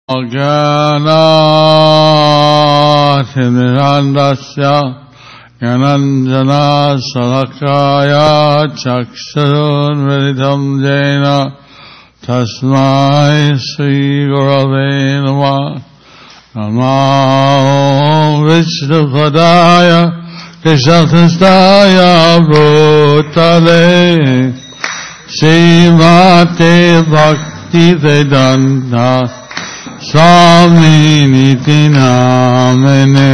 Jnanatirmirandasya Jnananjana Salakaya Chakshurunmilitam Jena Tasmai Sri Gurave Namah Namo Vishnupadaya Krishnastaya Bhutale Srimate Bhaktivedanta Swami Niti Namane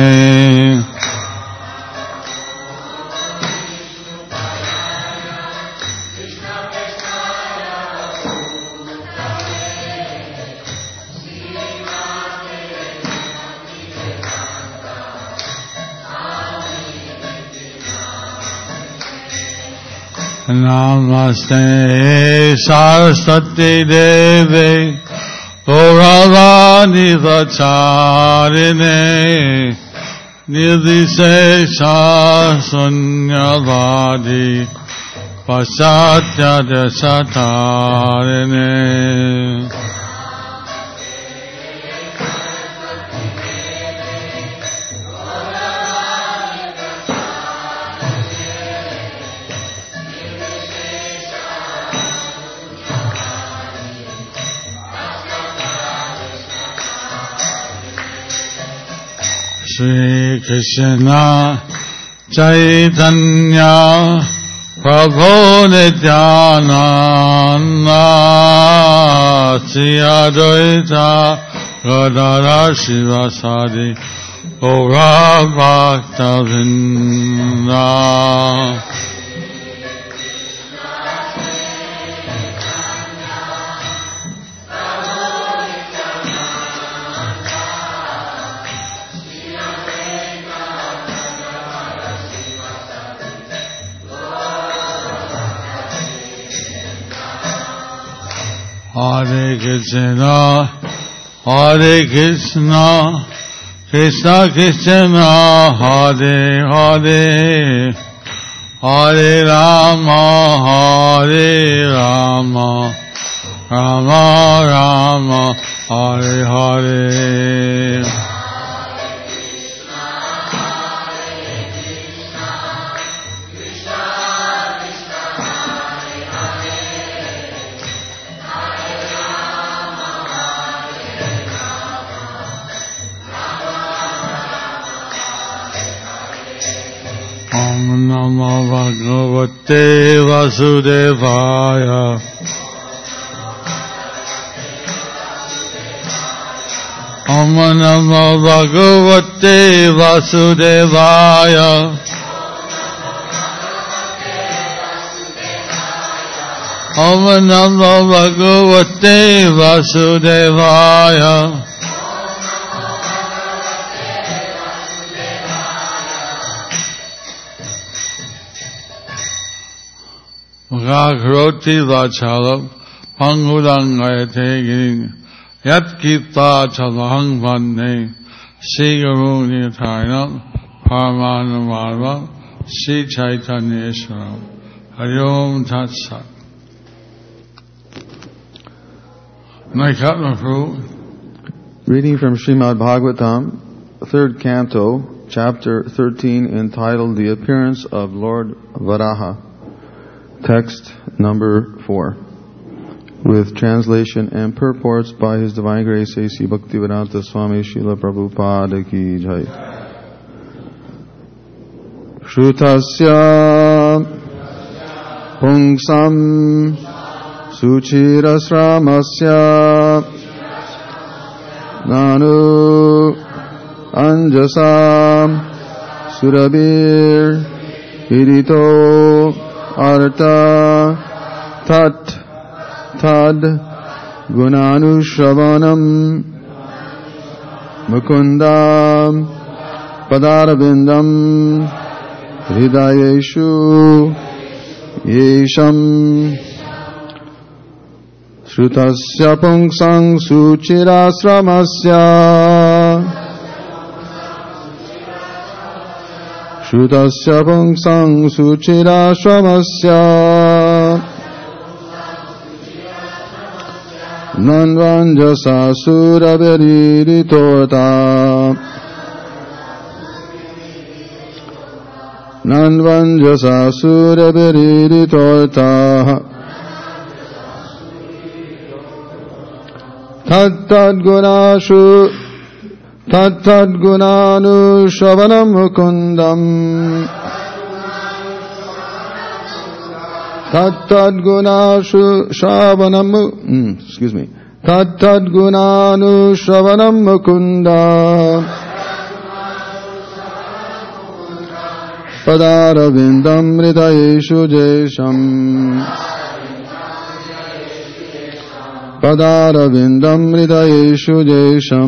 Namaste Saraswati Devi Gauravani Vacharine Nidhisesha Sunyavadi Pasatya Desatarine Shri Krishna Chaitanya Prabhu Nityananda Shri Advaita Gadadhara Sivasadi Gaura Bhakta Vrinda Hare Krishna, Hare Krishna, Krishna Krishna, Hare Hare, Hare Rama, Hare Rama, Rama Rama, Hare Hare. Namo Bhagavate Vasudevaya Om Namo Bhagavate Vasudevaya Om Namo Bhagavate Vasudevaya Gagroti Vachalam Pangudangayate Giring Yat Kita Chalahang Vande Sri Guru Nityanam Paramahansavam Sri Chaitanyeshwaram Hari Om Tat Sat. Reading from Srimad Bhagavatam, 3rd Canto, Chapter 13, entitled The Appearance of Lord Varaha. Text number 4, with translation and purports by His Divine Grace A.C. Bhaktivedanta Swami Srila Prabhupada Ki Jai. Shrutasya Pungsam Suchirasramasya Nanu Anjasam Surabir Hidito Arta Tat Tad Gunanushravanam Mukundam Padarabindam Hridayeshu Yesham Shrutasya Pungsang Suchirasramasya Shrutasya Pungsang Suchirasramasya Nanvanjasa Suraviriritorta Nanvanjasa Suraviriritorta Tattadgunanu Shravanam Mukundam Tattadgunashu Shravanam Tattadgunanu Shravanam Mukunda Padaravindam Hridayeshu Jesham Padaravindam Hridayeshu Jesham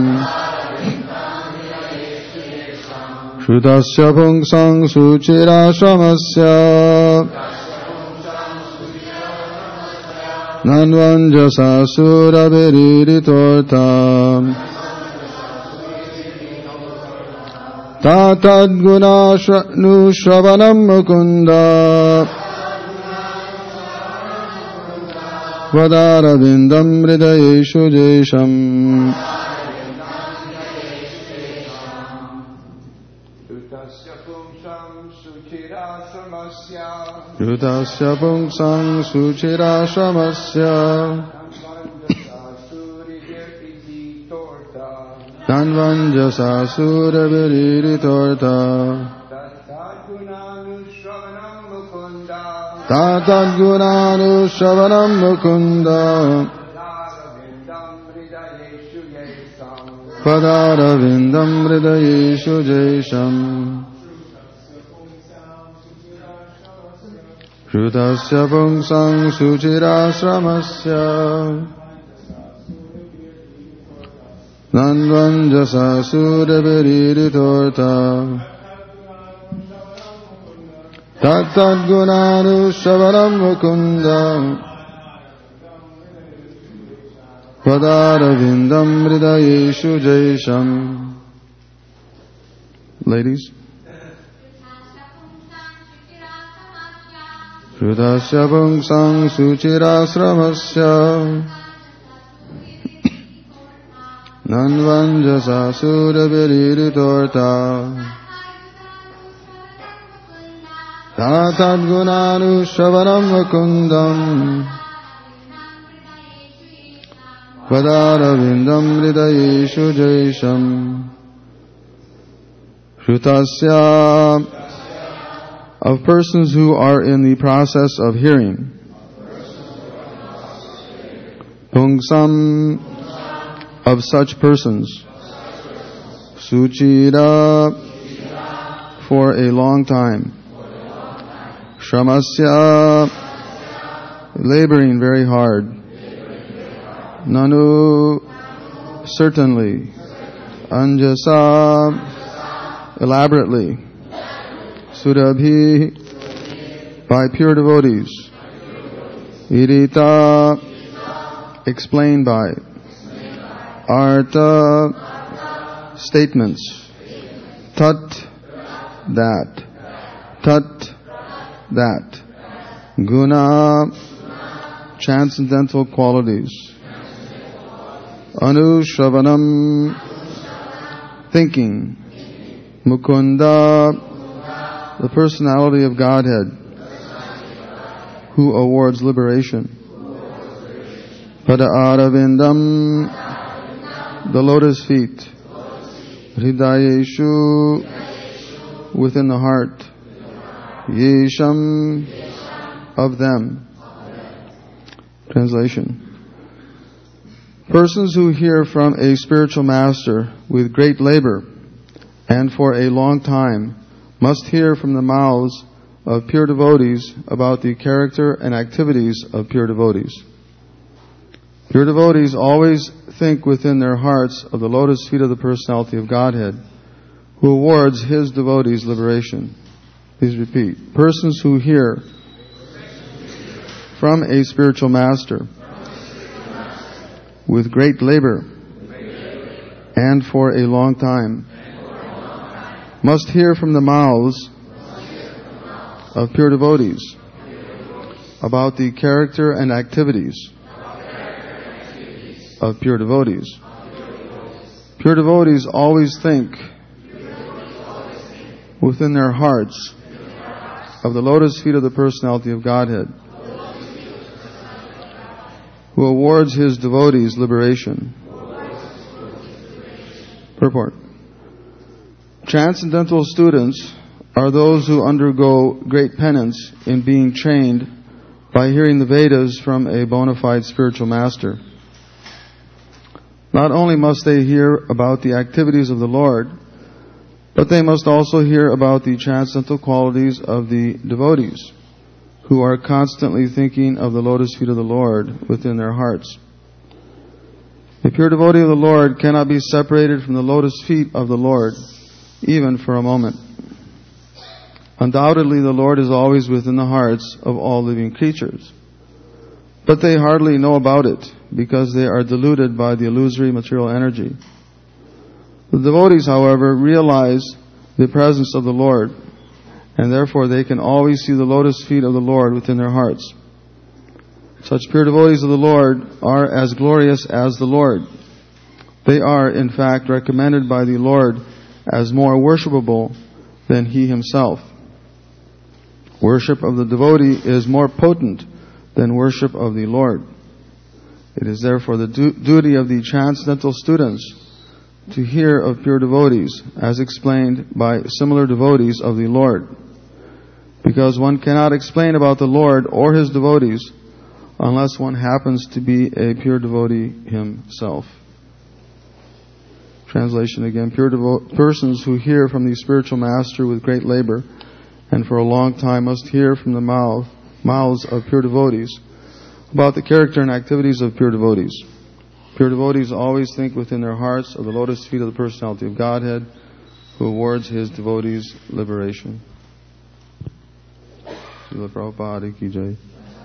Shrutasya Pungsang Suchirashramasya Nanvanjasa Suraviriritorta Tatadgunanu Shravanam Mukunda Vadaravindam Hridayeshu Jesham Yutasya Pungsang Suchirashramasya Nanvanjasa Suraviriritorta Tatadgunanu Shravanam Mukunda Padaravindam Hridayeshu Jesham Shrutasya Pungsang Suchirashramasya Nanvanjasa Suraviriritorta Tattadgunanu Shravanam Mukunda Padaravindam Hridayeshu Jesham. Ladies. Shrutasya Pungsang Suchirashramasya Nanvanjasa Suraviriritorta Tatadgunanu Shravanam Mukundam Padaravindam Hridayeshu Jesham. Shrutasya, of persons who are in the process of hearing. Pungsam, of such persons. Suchira, for a long time. Shramasya, laboring very hard. Nanu, certainly. Anjasa, elaborately. Surabhi, by pure devotees. Irita, explained by. Artha, statements. Tat, that. Tat, that. Guna, transcendental qualities. Anushravanam, thinking. Mukunda, the personality of Godhead, who awards liberation. Pada Aravindam, the lotus feet. Hridayeshu, within the heart. Yesham, of them. Translation. Persons who hear from a spiritual master with great labor and for a long time must hear from the mouths of pure devotees about the character and activities of pure devotees. Pure devotees always think within their hearts of the lotus feet of the personality of Godhead, who awards his devotees liberation. Please repeat. Persons who hear from a spiritual master with great labor and for a long time must hear from the mouths of pure devotees about the character and activities of pure devotees. Pure devotees always think within their hearts of the lotus feet of the personality of Godhead, who awards his devotees liberation. Purport. Transcendental students are those who undergo great penance in being trained by hearing the Vedas from a bona fide spiritual master. Not only must they hear about the activities of the Lord, but they must also hear about the transcendental qualities of the devotees, who are constantly thinking of the lotus feet of the Lord within their hearts. A pure devotee of the Lord cannot be separated from the lotus feet of the Lord, even for a moment. Undoubtedly, the Lord is always within the hearts of all living creatures, but they hardly know about it because they are deluded by the illusory material energy. The devotees, however, realize the presence of the Lord, and therefore they can always see the lotus feet of the Lord within their hearts. Such pure devotees of the Lord are as glorious as the Lord. They are, in fact, recommended by the Lord as more worshipable than He Himself. Worship of the devotee is more potent than worship of the Lord. It is therefore the duty of the transcendental students to hear of pure devotees, as explained by similar devotees of the Lord. Because one cannot explain about the Lord or His devotees unless one happens to be a pure devotee himself. Translation again. Persons who hear from the spiritual master with great labor and for a long time must hear from the mouths of pure devotees about the character and activities of pure devotees. Pure devotees always think within their hearts of the lotus feet of the personality of Godhead, who awards his devotees liberation. Srila Prabhupada Ki Jai.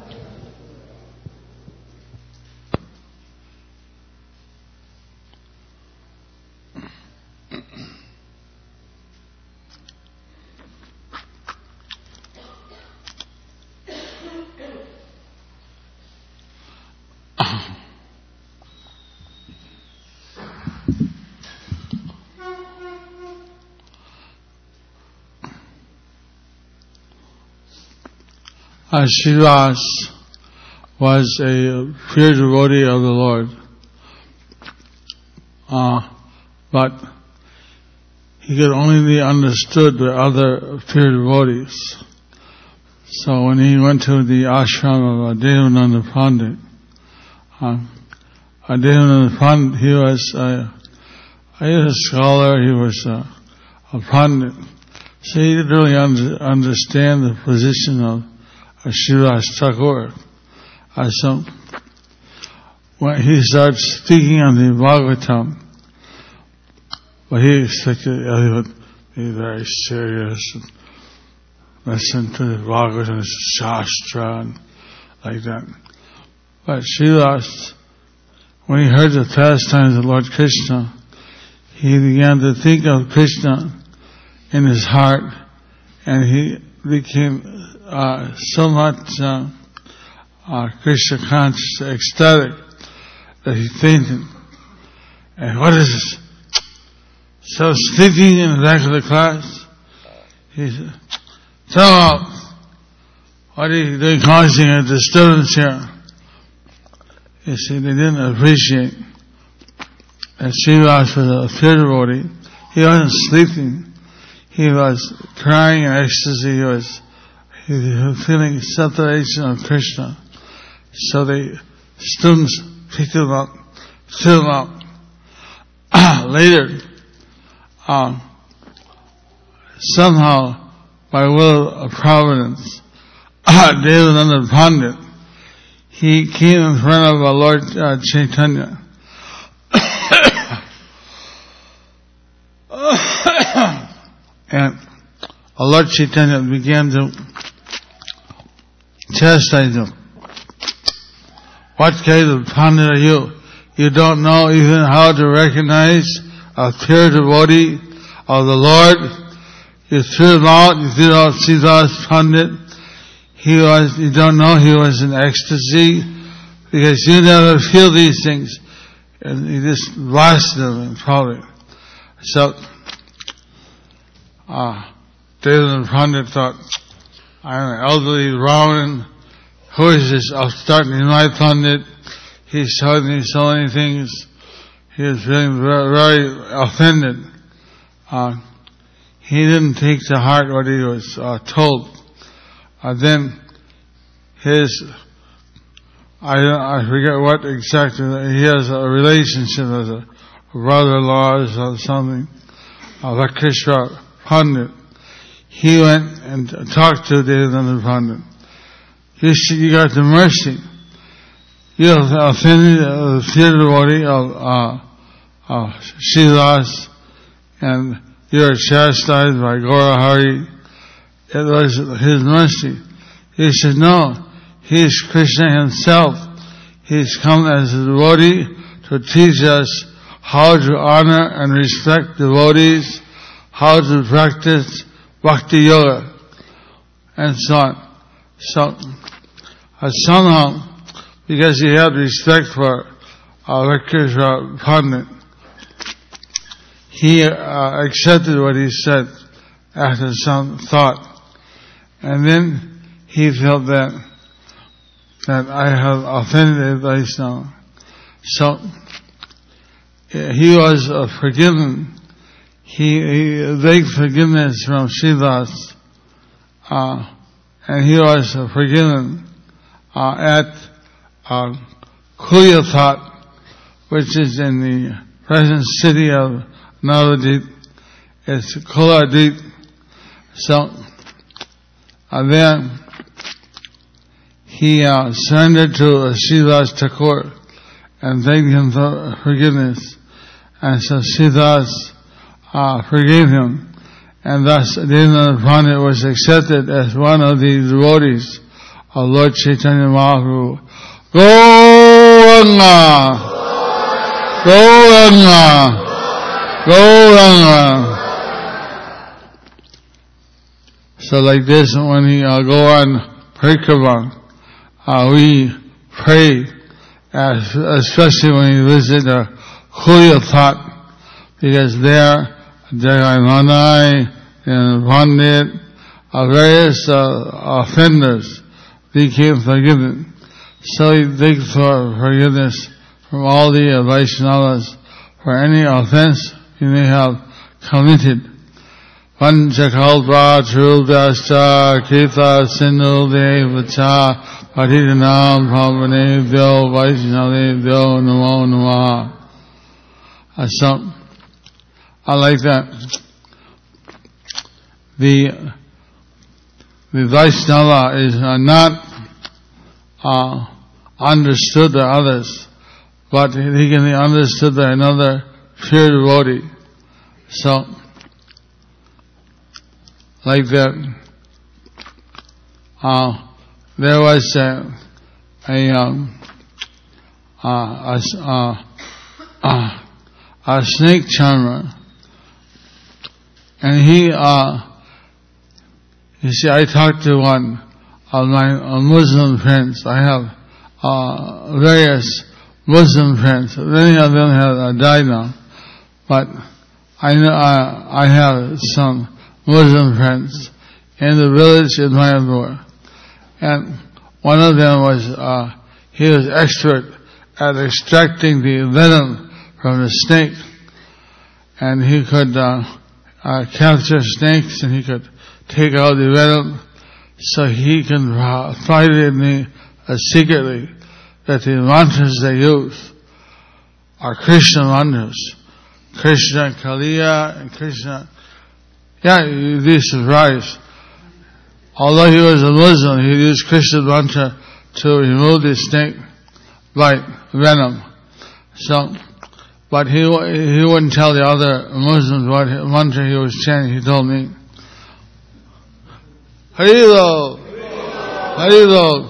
Srivas was a pure devotee of the Lord, but he could only be understood by other pure devotees. So when he went to the ashram of Devananda Pandit, Devananda Pandit, he was a scholar, he was a pandit, so he didn't really understand the position of Srivas Thakur. So when he started speaking on the Bhagavatam, but he expected he would be very serious and listen to the Bhagavatam, Shastra, and like that. But Srivas, when he heard the pastimes of Lord Krishna, he began to think of Krishna in his heart, and he became so much Krishna conscious, ecstatic, that he fainted. And what is this? So sleeping in the back of the class, he said, "Tell out, what are you doing causing a disturbance here?" You see, they didn't appreciate that Srivas was a pure devotee. He wasn't sleeping. He was crying in ecstasy. He was feeling separation of Krishna. So the students picked him up, filled him up. Later, somehow, by will of providence, Devananda Pandit, he came in front of Lord Chaitanya. And Lord Chaitanya began to chastise him. What kind of pandit are you? You don't know even how to recognize a pure devotee of the Lord. You threw him out. You threw out Srivas Pandit. You don't know he was in ecstasy because you never feel these things. and he just blasted him in public. So, Devendra Pandit thought, I'm an elderly Brahmin. Who is this upstart Nimai Pandit? He's told me so many things. He was feeling very, very offended. He didn't take to heart what he was told. Then I forget what exactly, he has a relationship as a brother-in-law or something, Vakeshwar Pandit. He went and talked to Devendra Pandit. You got the mercy. You have offended the pure devotee of Srilas, and you are chastised by Gaura Hari. It was his mercy. He said, no, he is Krishna himself. He's come as a devotee to teach us how to honor and respect devotees, how to practice bhakti yoga, and so on. So, somehow, because he had respect for Vakeshwar Pandit, he accepted what he said after some thought. And then he felt that I have offended Vaishnava. So, he was forgiven. He begged forgiveness from Srilas, and he was forgiven at Kuyathat, which is in the present city of Navadvip. It's Kuladvip. So, then he surrendered to Srilas Thakur and begged him for forgiveness. And so Srilas forgave him, and thus Devendra Pandit was accepted as one of the devotees of Lord Chaitanya Mahaprabhu. Gauranga! Gauranga! Gauranga! So like this, when we go on Parikrama, we pray, especially when we visit Kuyathat, because there, Jagannath and Pandit, various offenders became forgiven. So we beg for forgiveness from all the Vaishnavas for any offense we may have committed. Panchakalpa Trubhyascha Kita Sindhu Devacha Patitanam Prabhanebhyo Vaishnavebhyo Namo Namaha. So, I like that. The Vaishnava is not understood by others, but he can be understood by another pure devotee. So, like that, there was a snake charmer, and he, you see, I talked to one of my Muslim friends. I have various Muslim friends. Many of them have died now, but I know I have some Muslim friends in the village in Mayapur, and one of them was he was expert at extracting the venom from the snake, and he could capture snakes and he could take out the venom, so he can confide me secretly that the mantras they use are Krishna mantras. Krishna Kaliya and Krishna. Yeah, you'd be surprised. Although he was a Muslim, he used Krishna mantra to remove the snake bite venom. So, but he wouldn't tell the other Muslims what mantra he was chanting. He told me, Harilo! Harilo!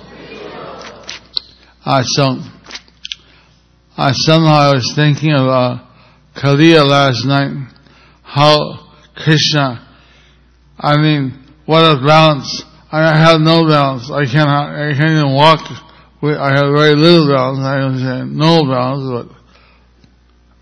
Somehow I was thinking of Kaliya last night, how Krishna, what a balance. I have no balance. I can't even walk. I have very little balance. I don't say no balance,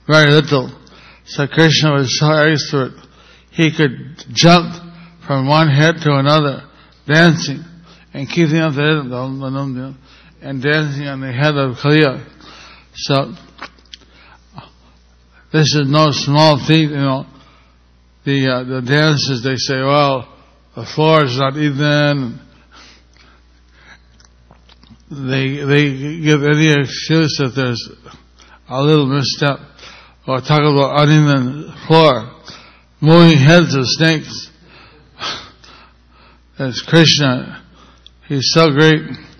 very little. So Krishna was so expert, he could jump from one head to another, dancing, and keeping up the rhythm, and dancing on the head of Kaliya. So, this is no small feat, The dancers, they say, well, the floor is not even. They give any excuse that there's a little misstep, or talk about uneven floor, moving heads of snakes. That's Krishna. He's so great.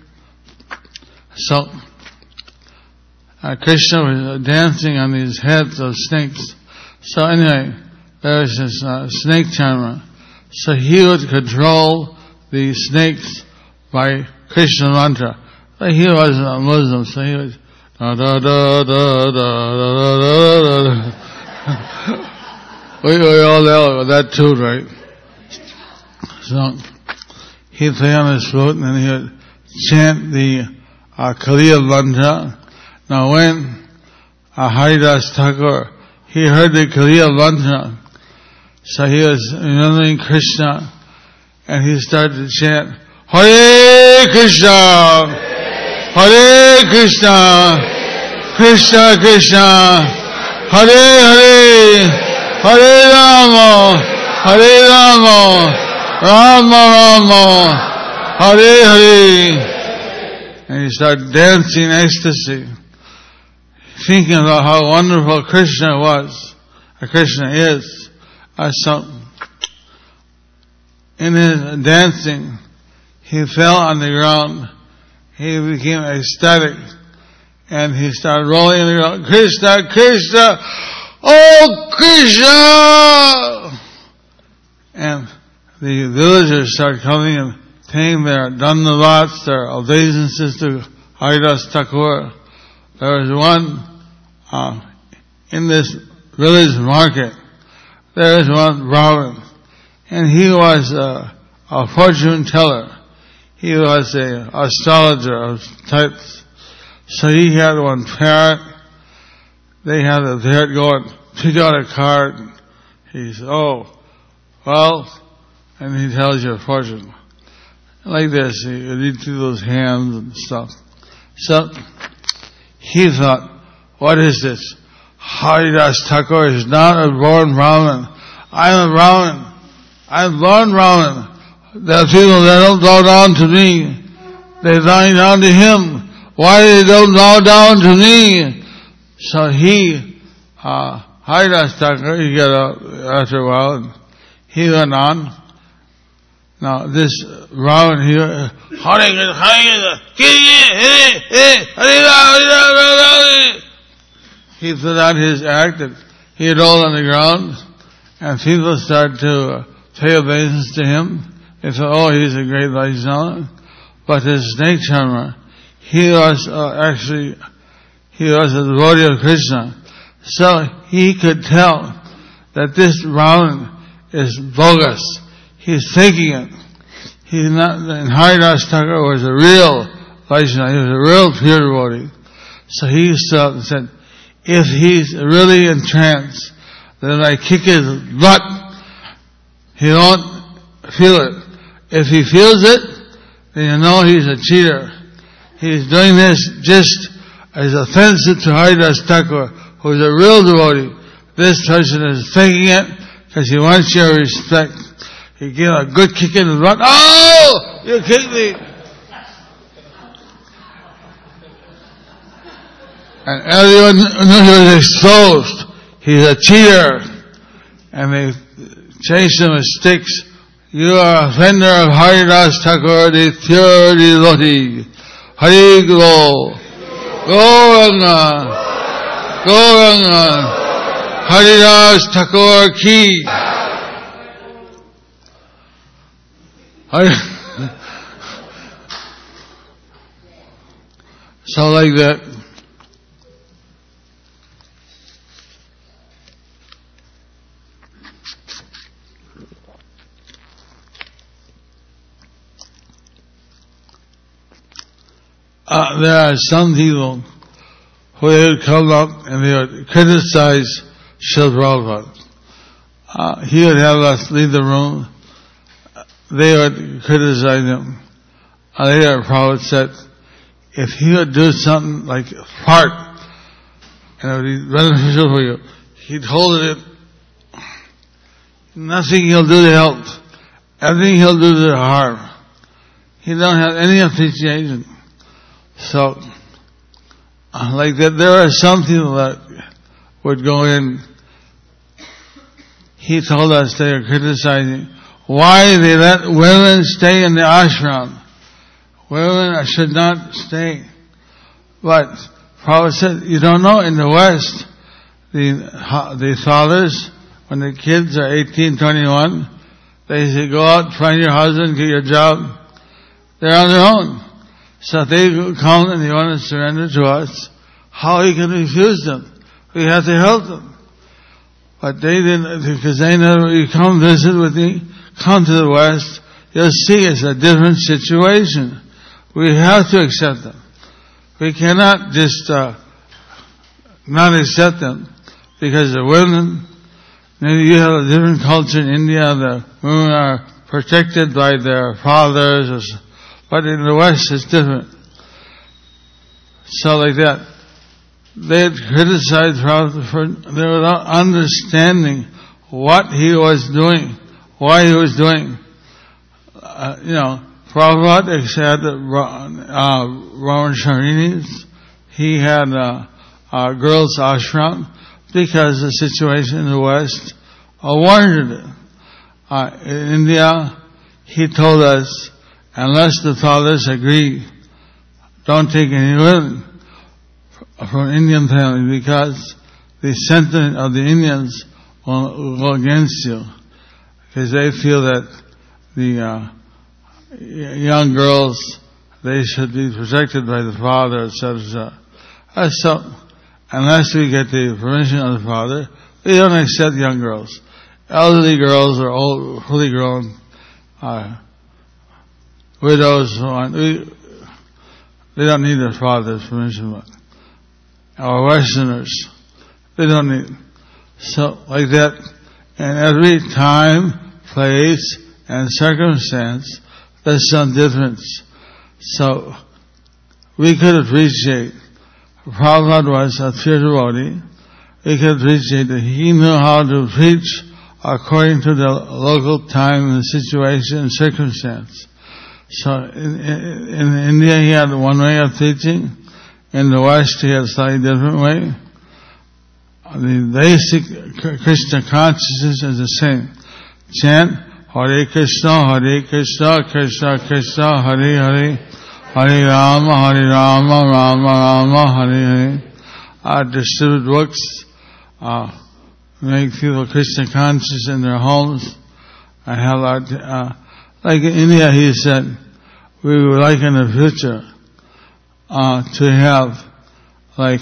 So, Krishna was dancing on these heads of snakes. So anyway, there was this snake charmer. So he would control the snakes by Krishna mantra. But he wasn't a Muslim, so he was da da da da da da da da. We all know that too, right? So he'd play on his flute and then he would chant the Kaliya mantra. Now when Haridas Thakur, he heard the Kaliya mantra, so he was remembering Krishna, and he started to chant, Hare Krishna, Hare Krishna, Krishna Krishna, Hare Hare, Hare Rama, Hare Rama, Rama Rama, Hare Hare. And he started dancing in ecstasy, thinking about how wonderful Krishna was, or Krishna is. So, in his dancing, he fell on the ground. He became ecstatic, and he started rolling on the ground. Krishna, Krishna, oh Krishna! And the villagers started coming and paying their dandavats, their obeisances to Haridas Thakur. There was one in this village market. There was one Brahmin, and he was a fortune teller. He was an astrologer of types. So he had one parrot. They had the parrot go and pick out a card. He said, oh, well, and he tells you a fortune. Like this, he would read through those hands and stuff. So he thought, what is this? Haridas Thakur is not a born Brahmin. I'm a Brahmin. I'm born Brahmin. There are people that don't bow down to me. They bow down to him. Why they don't bow down to me? So he, Haridas Thakur, he got up after a while, and he went on. Now this Brahmin, he put out his act, and he rolled on the ground, and people started to pay obeisance to him. They thought, oh, he's a great Vaishnava. But his snake charmer, he was a devotee of Krishna. So he could tell that this Brahmin is bogus. He's faking it. He's not, and Haridas Thakur was a real Vaishnava. He was a real pure devotee. So he stood up and said, if he's really in trance, then I kick his butt. He won't feel it. If he feels it, then you know he's a cheater. He's doing this just as offensive to Haridas Thakur, who is a real devotee. This person is faking it because he wants your respect. He gave a good kick in the butt. Oh! You kicked me! And everyone knew he was exposed. He's a cheater. And they chased him with sticks. You are offender of Haridas Thakur, the pure devotee. Hari Go. Gauranga. Gauranga. Haridas Thakur ki. So like that. There are some people who who they would come up and they would criticize Srila Prabhupada. He would have us leave the room. They would criticize him. Later, Prabhupada said, if he would do something like fart, and it would be beneficial for you, he'd hold it in. Nothing he'll do to help. Everything he'll do to harm. He don't have any appreciation. So, like that, there are some people that would go in. He told us they are criticizing why they let women stay in the ashram. Women should not stay. But Prabhupada said, you don't know, in the West, the fathers, when the kids are 18, 21, they say, go out, find your husband, get your job. They're on their own. So if they come and they want to surrender to us, how we can refuse them? We have to help them. But they didn't, because they never, you come visit with me, come to the West, you'll see it's a different situation. We have to accept them. We cannot just not accept them because the women, maybe you have a different culture in India, the women are protected by their fathers, but in the West it's different. So like that, they had criticized Prabhupada for they were not understanding what he was doing, why he was doing. Prabhupada had Brahmacharinis. He had a girls' ashram because the situation in the West warranted it. In India, he told us, unless the fathers agree, don't take any women from Indian family because the sentiment of the Indians will go against you because they feel that the young girls, they should be protected by the father, etc. So, unless we get the permission of the father, we don't accept young girls. Elderly girls or old, fully grown widows, they don't need their father's permission. Or Westerners, they don't need. So, like that, in every time, place, and circumstance, there's some difference. So, we could appreciate, Prabhupada was a pure devotee, we could appreciate that he knew how to preach according to the local time and situation and circumstance. So, in India he had one way of teaching, in the West he had a slightly different way. The basic Krishna consciousness is the same. Chant, Hare Krishna, Krishna Krishna, Hare Hare, Hare Rama, Rama Rama, Hare Hare. Distribute books, make people Krishna conscious in their homes. I have like in India, he said, we would like in the future to have like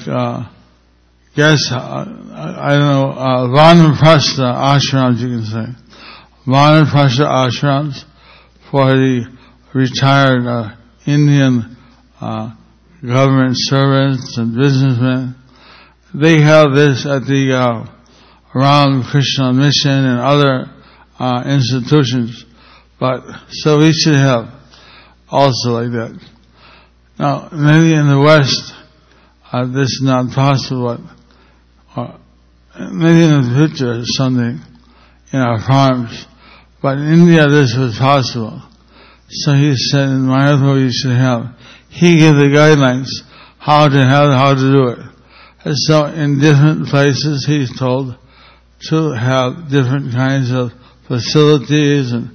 Vanaprastha ashrams, you can say. Vanaprastha ashrams for the retired Indian government servants and businessmen. They have this at the Ram Krishna Mission and other institutions. But so we should have also like that. Now, maybe in the West this is not possible, but maybe in the future something in our farms. But in India this was possible. So he said in Mayapur you should have. He gave the guidelines how to do it. And so in different places he's told to have different kinds of facilities, and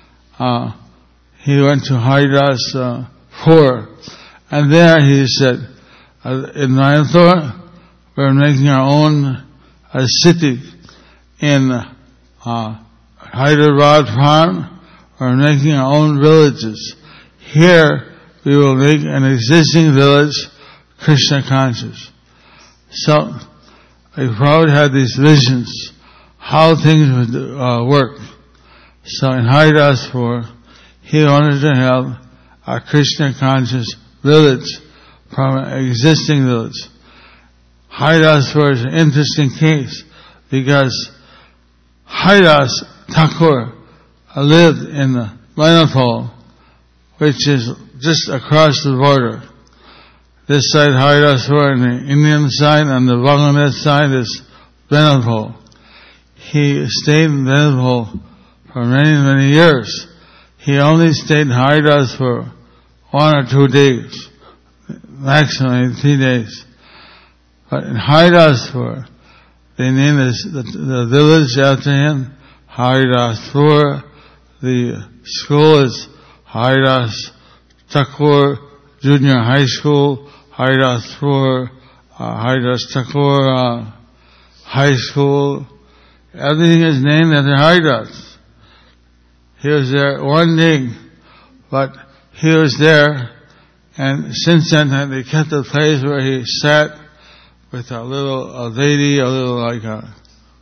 he went to Haridas 4, and there he said, in Mayapur we're making our own city. In Hyderabad farm we're making our own villages. Here we will make an existing village Krishna conscious. So Prabhupada had these visions how things would work. So in Haridas 4, he wanted to have a Krishna conscious village from an existing village. Haridaswar is an interesting case because Haridas Thakur lived in Benapole, which is just across the border. This side Haridaswar on the Indian side, and the Bangladesh side is Benapole. He stayed in Benapole for many, many years. He only stayed in Haridas for 1 or 2 days, maximum 3 days. But in Haridaswar, they named the village after him, Haridaswar. The school is Haridas Thakur Junior High School, Haridaswar, Haridas Thakur High School. Everything is named after Haridas. He was there 1 day, but he was there, and since then they kept the place where he sat with a lady, a little like a,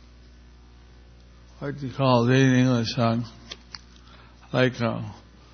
what do you call a lady in English, son? Like a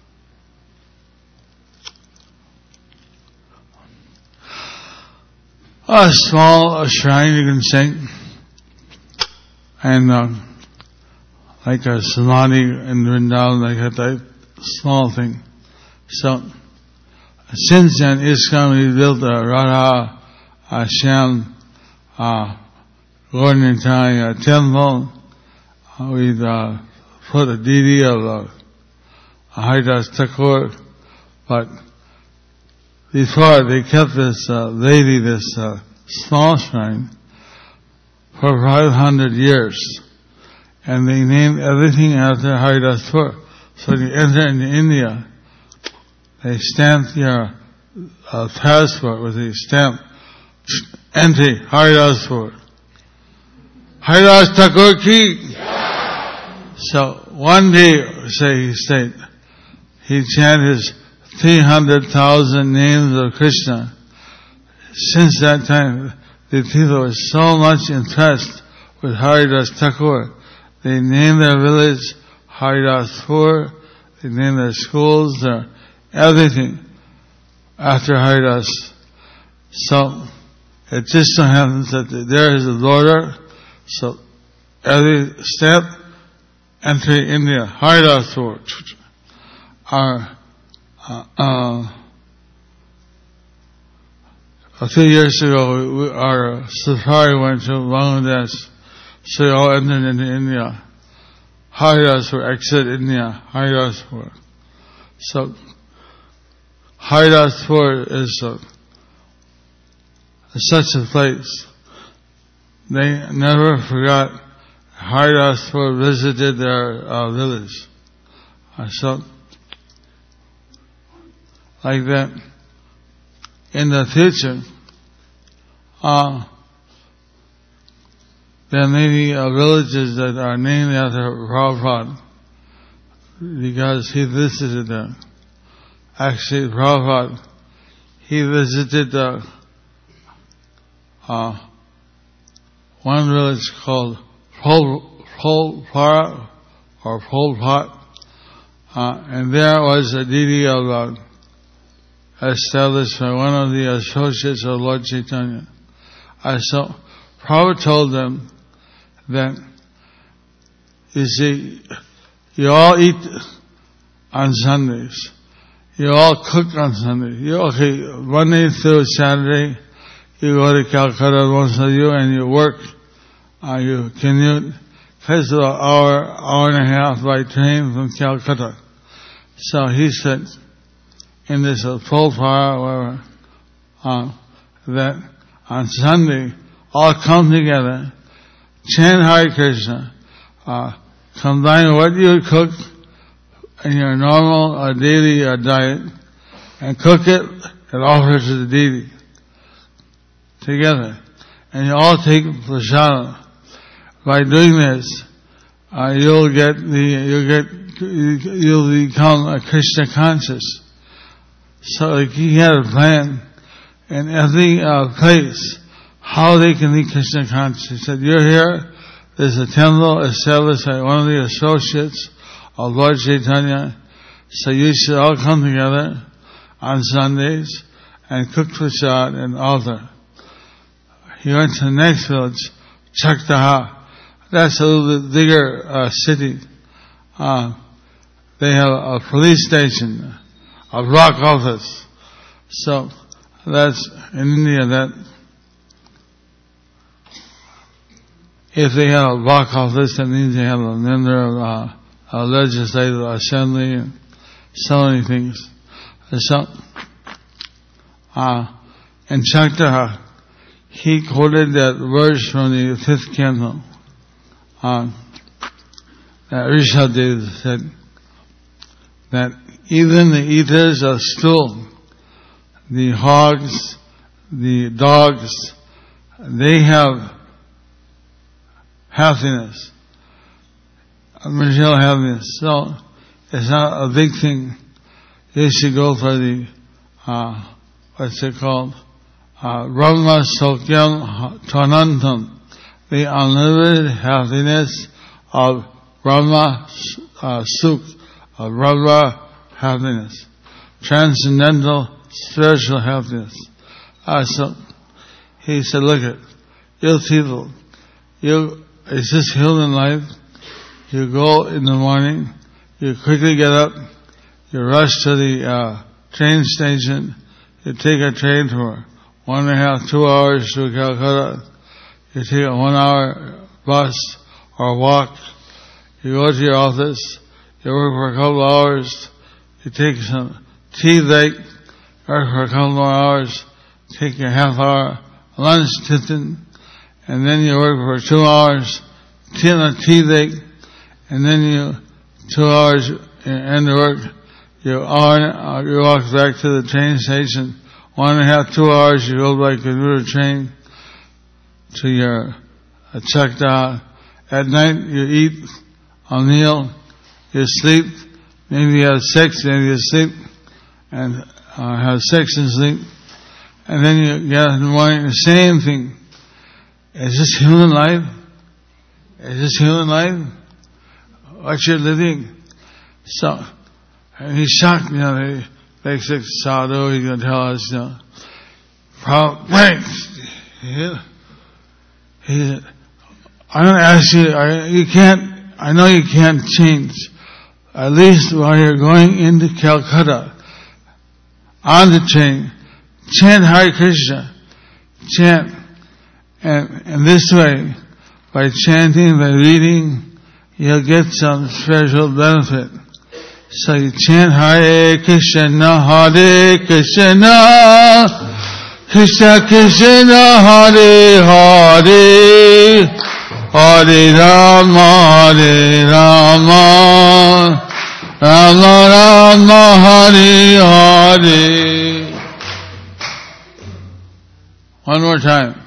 small shrine you can sing, and like a samadhi in Vrindavan, like a type small thing. So since then, ISKCON built a Radha Shyam Gaura Nitai temple. We put a deity of Haridas Thakur, but before they kept this lady, this small shrine, for 500 years, and they named everything after Haridas Thakur. So when you enter into India, they stamp your passport with a stamp, entry Haridas Thakur. Haridas Thakur ki. So one day, say he stayed, he chanted his 300,000 names of Krishna. Since that time, the people were so much impressed with Haridas Thakur. They named their village Haridaswar. They named their schools, their everything after Haridas. So it just so happens that there is a border. So every step, entry India, Haridaswar. A few years ago, our safari went to Bangladesh, so we all entered into India. Haridaswar, exit India, Haridaswar. So, Haridaswar is such a place. They never forgot Haridaswar visited their village. So, like that, in the future, there may be villages that are named after Prabhupada because he visited them. Actually, Prabhupada, he visited one village called Polpara or Polpat, and there was a deity of established by one of the associates of Lord Chaitanya. So Prabhupada told them that, you see, you all eat on Sundays. You all cook on Sundays. Monday through Saturday, you go to Calcutta, most of you, and you work. You commute. Takes about an hour and a half by train from Calcutta. So he said, in this Polpara, that on Sunday, all come together, chant Hare Krishna, combine what you cook in your normal daily diet, and cook it and offer it to the deity together. And you all take prasadam. By doing this, you'll become Krishna conscious. So he had a plan in every place how they can be Krishna conscious. He said, you're here, there's a temple established by one of the associates of Lord Chaitanya, so you should all come together on Sundays and cook prasad and altar. he went to the next village, Chaktaha. That's a little bit bigger city. They have a police station, a block office. So that's in India. That if they have a block office, that means they have a member of a legislative assembly and so many things. So in Chaktaha, he quoted that verse from the 5th canto. That Rishabdev said that even the eaters of stool, the hogs, the dogs, they have happiness, material happiness. So it's not a big thing. You should go for the what's it called? Brahma Sokyam Tanantam, the unlimited happiness of Brahma Sukh, of Brahma happiness, transcendental spiritual happiness. So he said, look at you people, it's just human life. You go in the morning, you quickly get up, you rush to the train station, you take a train for 1.5, 2 hours to Calcutta, you take a 1 hour bus or walk, you go to your office, you work for a couple of hours, you take some tea break, work for a couple more hours, take a half hour lunch tiffin, and then you work for 2 hours, tea break, and then you 2 hours end the work, you walk back to the train station, 1.5, 2 hours you go by commuter train to your Chakta. At night you eat a meal, you sleep, maybe you have sex, maybe you sleep, and have sex and sleep, and then you get up in the morning, the same thing. Is this human life? Is this human life? What you're living? So, and he's shocked, basic sadhu, he's going to tell us, he said, I'm going to ask you, I know you can't change. At least while you're going into Calcutta, on the train, chant Hare Krishna. Chant. And this way, by chanting, by reading, you'll get some spiritual benefit. So you chant Hare Krishna, Hare Krishna, Krishna Krishna, Hare Hare, Hare Rama, Hare Rama, Rama Rama, Hare Hare. One more time.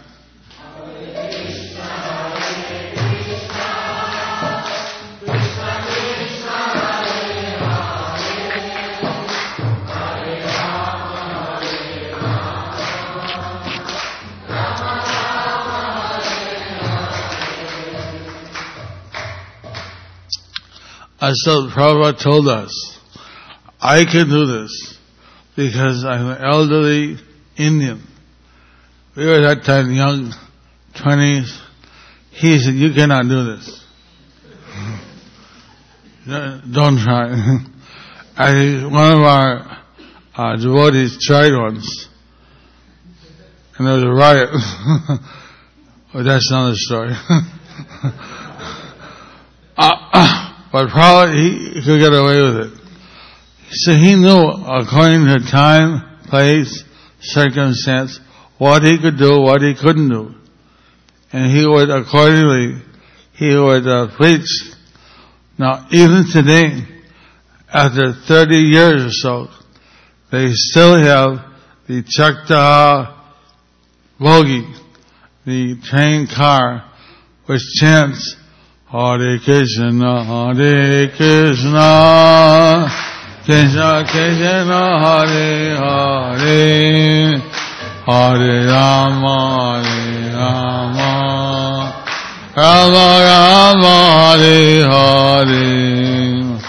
So Prabhupada told us, I can do this because I'm an elderly Indian. We were at that time young, 20s. He said, you cannot do this. Don't try. One of our devotees tried once, and there was a riot. Well, that's another story. But probably he could get away with it. So he knew, according to time, place, circumstance, what he could do, what he couldn't do. And he would accordingly, preach. Now, even today, after 30 years or so, they still have the Chakta Bogi, the train car, which chants, Hare Krishna, Hare Krishna, Krishna Krishna, Hare Hare, Hare Rama, Hare Rama, Rama Rama, Hare Hare.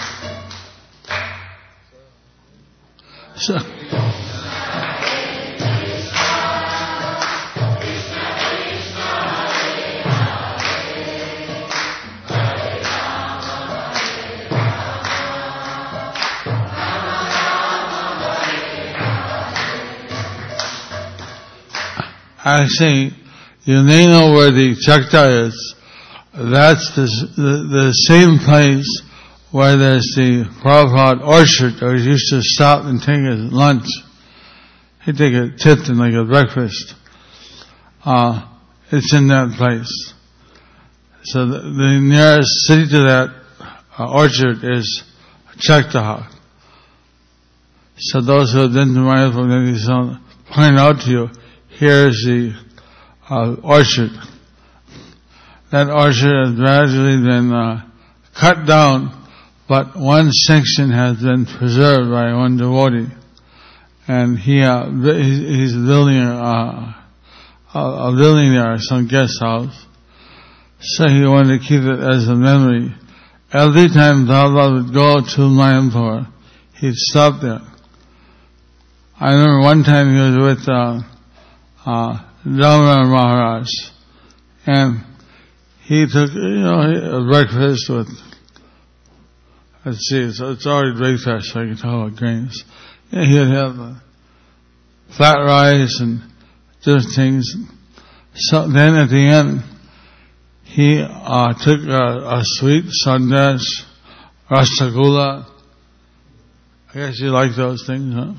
So, Actually, you may know where the Chakta is. That's the same place where there's the Prabhupada orchard where he used to stop and take his lunch. He'd take a tit and like a breakfast. It's in that place. So the nearest city to that orchard is Chaktaha. So those who have been to Mayapur, point out to you, here's the orchard. That orchard has gradually been cut down, but one section has been preserved by one devotee. And he's building a building there, some guest house. So he wanted to keep it as a memory. Every time Prabhupada would go to Mayapur, he'd stop there. I remember one time he was with Damodar Maharaj, and he took, a breakfast with, let's see, it's already breakfast, so I can talk about grains. Yeah, he'd have flat rice and different things. So then at the end, he took a sweet sandesh, rasagula. I guess you like those things, huh?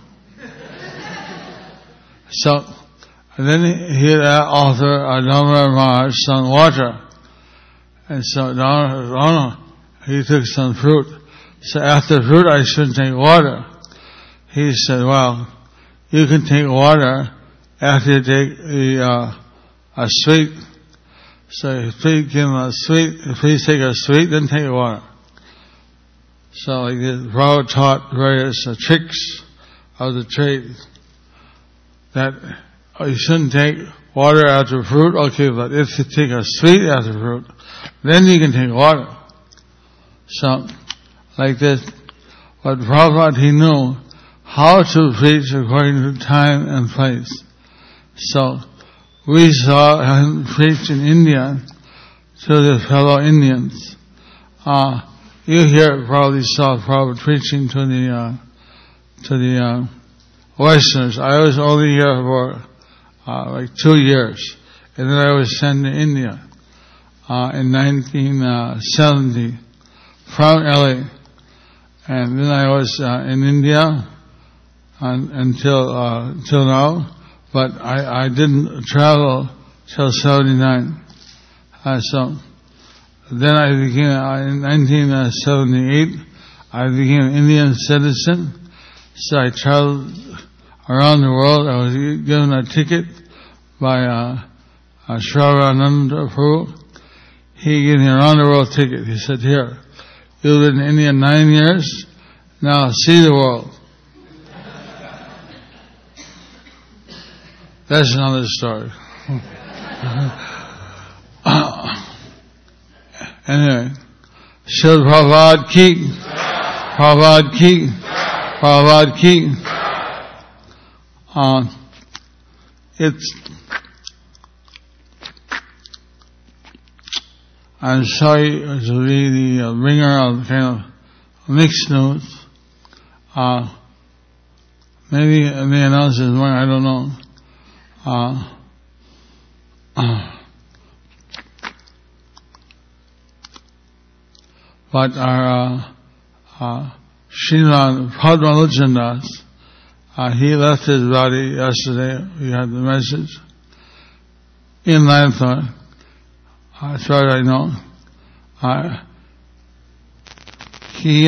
So, and then he'd offer Damodar Maharaj some water. And so he took some fruit. So after fruit, I shouldn't take water. He said, well, you can take water after you take a sweet. So please give him a sweet, please take a sweet, then take water. So like this, Prabhupada taught various tricks of the trade. That you shouldn't take water after fruit, okay, but if you take a sweet after fruit, then you can take water. So, like this, but Prabhupada, he knew how to preach according to time and place. So, we saw him preach in India to the fellow Indians. You here probably saw Prabhupada preaching to the Westerners. I was only here for like 2 years, and then I was sent to India in 1970 from LA, and then I was in India until now. But I didn't travel till 79. So then I became in 1978. I became an Indian citizen. So I traveled around the world. I was given a ticket by Shravananda Prabhu. He gave me a round the world ticket. He said, here, you've been in India 9 years, now see the world. That's another story. Anyway, Srila Prabhupada ki, Prabhupada ki, Prabhupada ki. I'm sorry to be the bringer of kind of mixed news. Maybe I may announce this morning, I don't know. But our Srimad Padmalochan Das, he left his body yesterday. We had the message in Lanthorn, as far as I know. He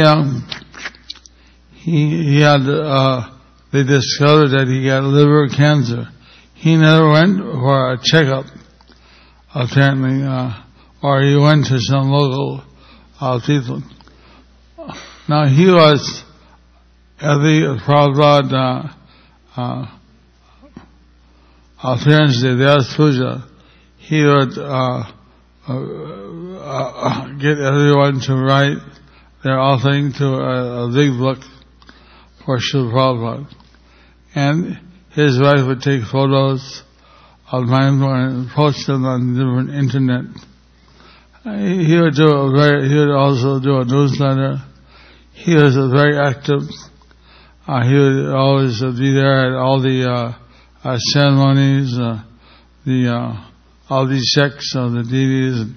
had they discovered that he got liver cancer. He never went for a checkup, apparently, or he went to some local people. Now he was at the Prabhupada appearance day, the puja. He would get everyone to write their offering to a big book for Srila Prabhupada. And his wife would take photos of mine and post them on different internet. He would also do a newsletter. He was very active. He would always be there at all the ceremonies, all these sects of the deities.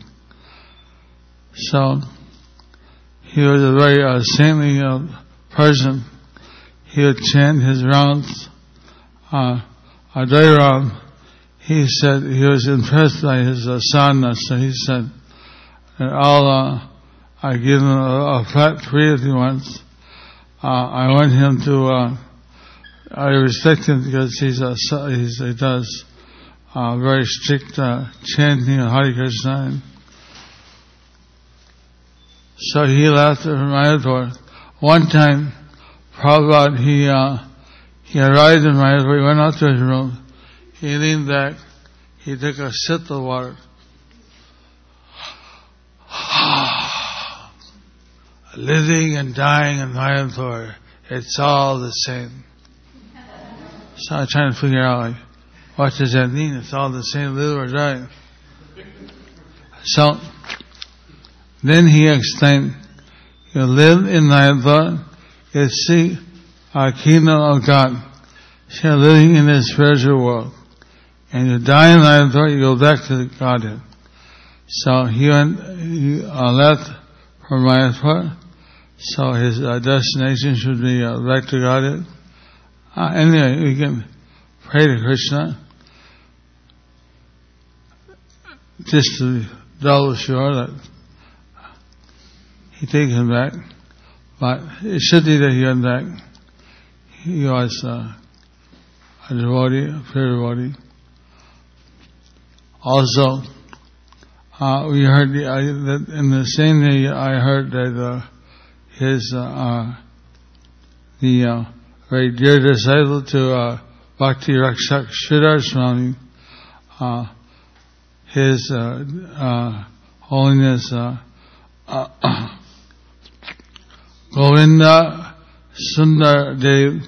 So he was a very saintly person. He would chant his rounds. Adairam, he said he was impressed by his sadhana, so he said, I give him a flat free if he wants. I want him to, I respect him because he does very strict chanting of Hare Krishna. So he left from Mayapur. One time, Prabhupada, he arrived in Mayapur, he went out to his room, he leaned back, he took a sip of water. Living and dying in Mayapur, it's all the same. So I'm trying to figure out, what does that mean? It's all the same, live or die. So, then he explained, you live in Mayapur, you see a kingdom of God. You're living in this spiritual world. And you die in Mayapur, you go back to the Godhead. So he left for Mayapur. So his destination should be back to Godhead. Anyway, we can pray to Krishna just to be double sure that he takes him back. But it should be that he went back. He was a devotee, a pure devotee. Also, we heard that in the same day I heard that his very dear disciple to Bhakti Rakshak Sridhar Swami, his Holiness Govinda Sundar Dev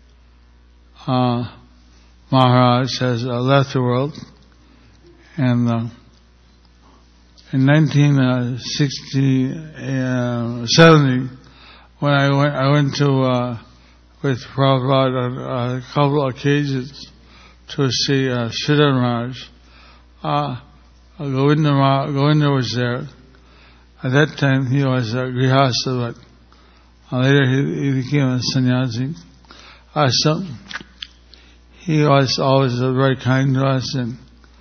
Maharaj has left the world, and in 1970, when I went to with Prabhupada on a couple of occasions to see Sridhar Maharaj, Govinda was there. At that time he was a grihastha, but later he became a sannyasi. So he was always very kind to us, and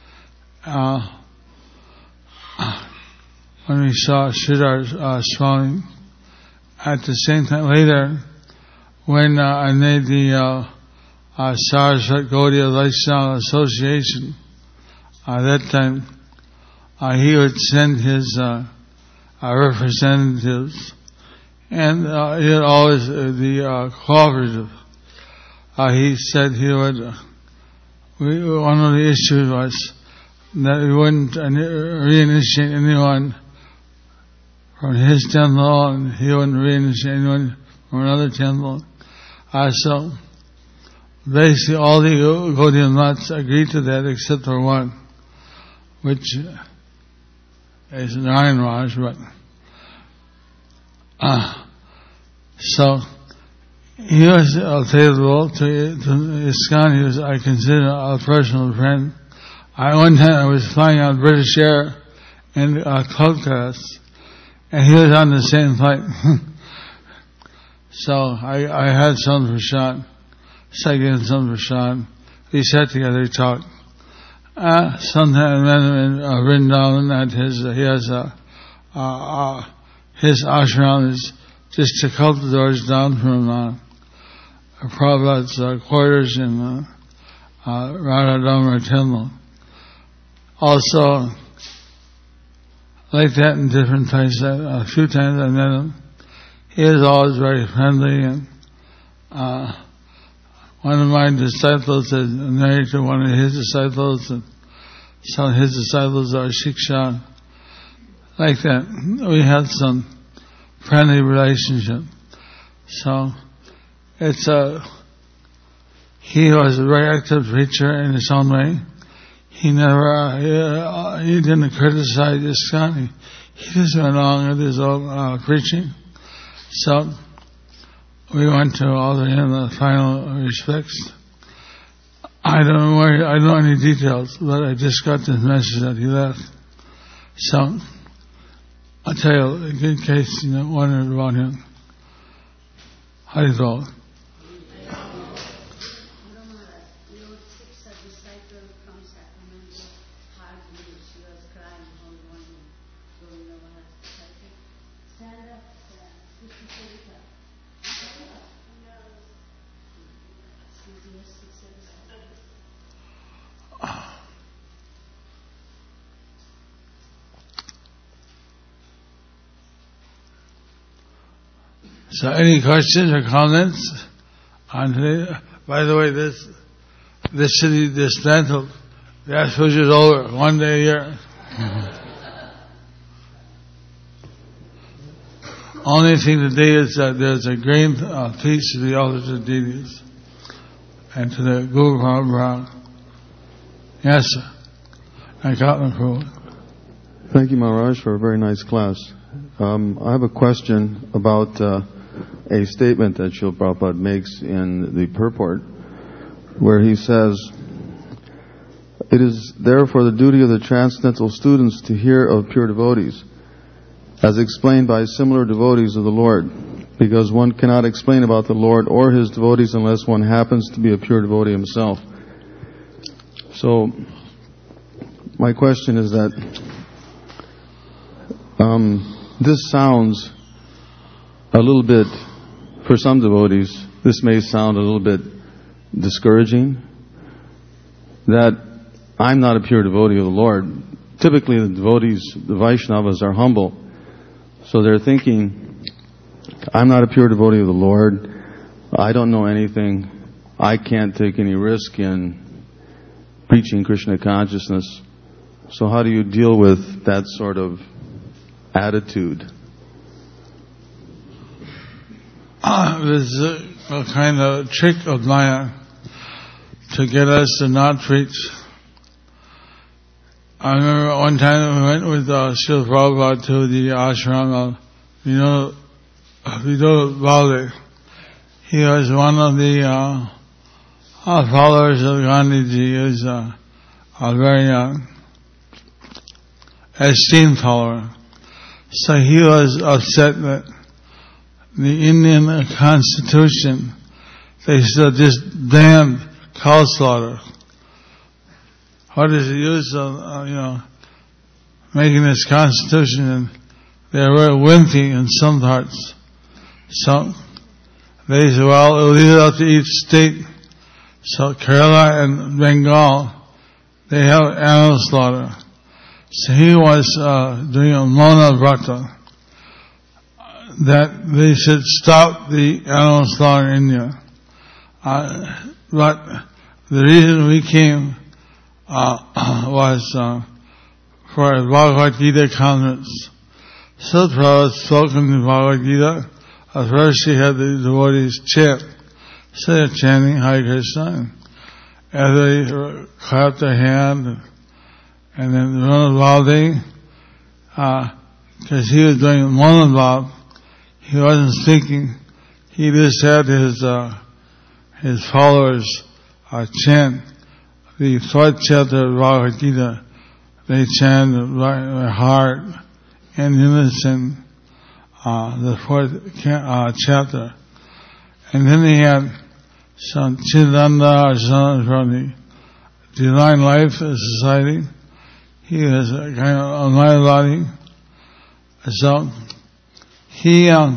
when we saw Sridhar Swami, at the same time later, when I made the Saraswat Gaudiya Vaishnava Association, at that time he would send his representatives, and he would always be cooperative. He said he would, one of the issues was that he wouldn't reinitiate anyone from his temple, and he wouldn't reinitiate anyone from another temple. So basically all the Gaudiya Mats agreed to that except for one, which is Narayan Raj, but so he was favorable to ISKCON. He was, I consider, a personal friend. One time I was flying on British Air in club class, and he was on the same flight. So I had some for Sean. So I gave him some for Sean. We sat together, we talked. Sometime I met him in Vrindavan at his ashram is just a couple of doors down from Prabhupada's quarters in Radha Temple. Also, like that in different places, a few times I met him. He is always very friendly, and one of my disciples is married to one of his disciples, and some of his disciples are Shiksha. Like that, we had some friendly relationship. So, it's he was a very active preacher in his own way. He never, he didn't criticize ISKCON. He just went along with his own preaching. So, we went to offer him the final respects. I don't know any details, but I just got this message that he left. So, I'll tell you, in case you wondered about him. Haridwar. So any questions or comments on today? By the way, this city dismantled. The Ashpuja is over, one day a year. Only thing today is that there's a grain feast to the altars of deities and to the Guru Maharaj. Yes, sir. I got my approval. Thank you, Maharaj, for a very nice class. I have a question about a statement that Srila Prabhupada makes in the purport, where he says, "It is therefore the duty of the transcendental students to hear of pure devotees, as explained by similar devotees of the Lord, because one cannot explain about the Lord or His devotees unless one happens to be a pure devotee himself." So, my question is that this sounds a little bit, for some devotees, this may sound a little bit discouraging, that I'm not a pure devotee of the Lord. Typically the devotees, the Vaishnavas, are humble. So they're thinking, I'm not a pure devotee of the Lord. I don't know anything. I can't take any risk in preaching Krishna consciousness. So how do you deal with that sort of attitude? This is a kind of trick of Maya to get us to not preach. I remember one time we went with Srila Prabhupada to the ashram of Vidola Balde. He was one of the followers of Gandhiji. He was a very esteemed follower. So he was upset that the Indian Constitution, they still just banned cow slaughter. What is the use of, making this Constitution? And they're very wimpy in some parts. So they said, well, it'll leave it up to each state. So Kerala and Bengal, they have animal slaughter. So he was doing a Mona Vrata, that they should stop the animal slaughter in India. But the reason we came was for a Bhagavad Gita conference. So Prabhupada spoke in the Bhagavad Gita. At first he had the devotees chant. So they're chanting Hare Krishna. And they clapped their hand. And then Ronald Balde, because he was doing Monobhav, he wasn't speaking. He just had his followers chant the fourth chapter of Bhagavad Gita. They chant by heart in unison the fourth chapter. And then he had some Chidanda Arjuna from the Divine Life Society. He was a kind of a Mayavadi. So he, all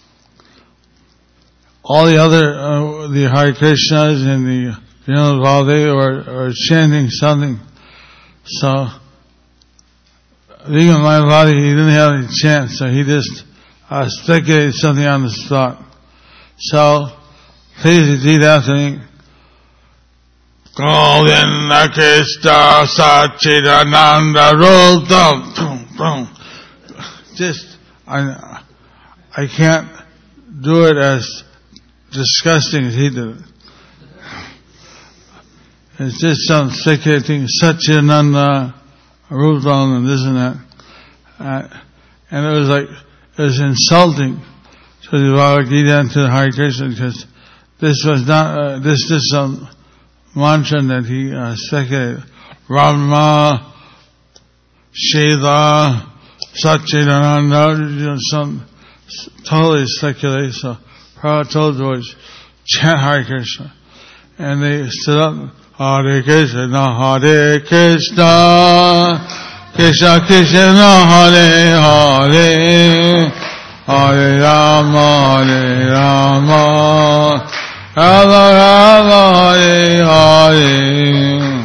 the other, the Hare Krishnas and the Balde were chanting something. So, being a Mayavadi, he didn't have any chance, so he just speculated something on the spot. So, please repeat after me. Govinda Krishna Satchidananda Rudam. Just, I can't do it as disgusting as he did it. It's just some speculating Satchidananda Rudam and this and that. And it was insulting to the Bhagavad Gita and to the Hare Krishna, because this was not, this is some mantra that he speculated. Brahma, Shiva, Satchidananda, some totally speculated. So Prabhupada told the boys, chant Hare Krishna. And they stood up, Hare Krishna, Hare Krishna, Krishna Krishna, Hare Hare, Hare Rama, Hare Rama, Rama Rama, Hare Hare.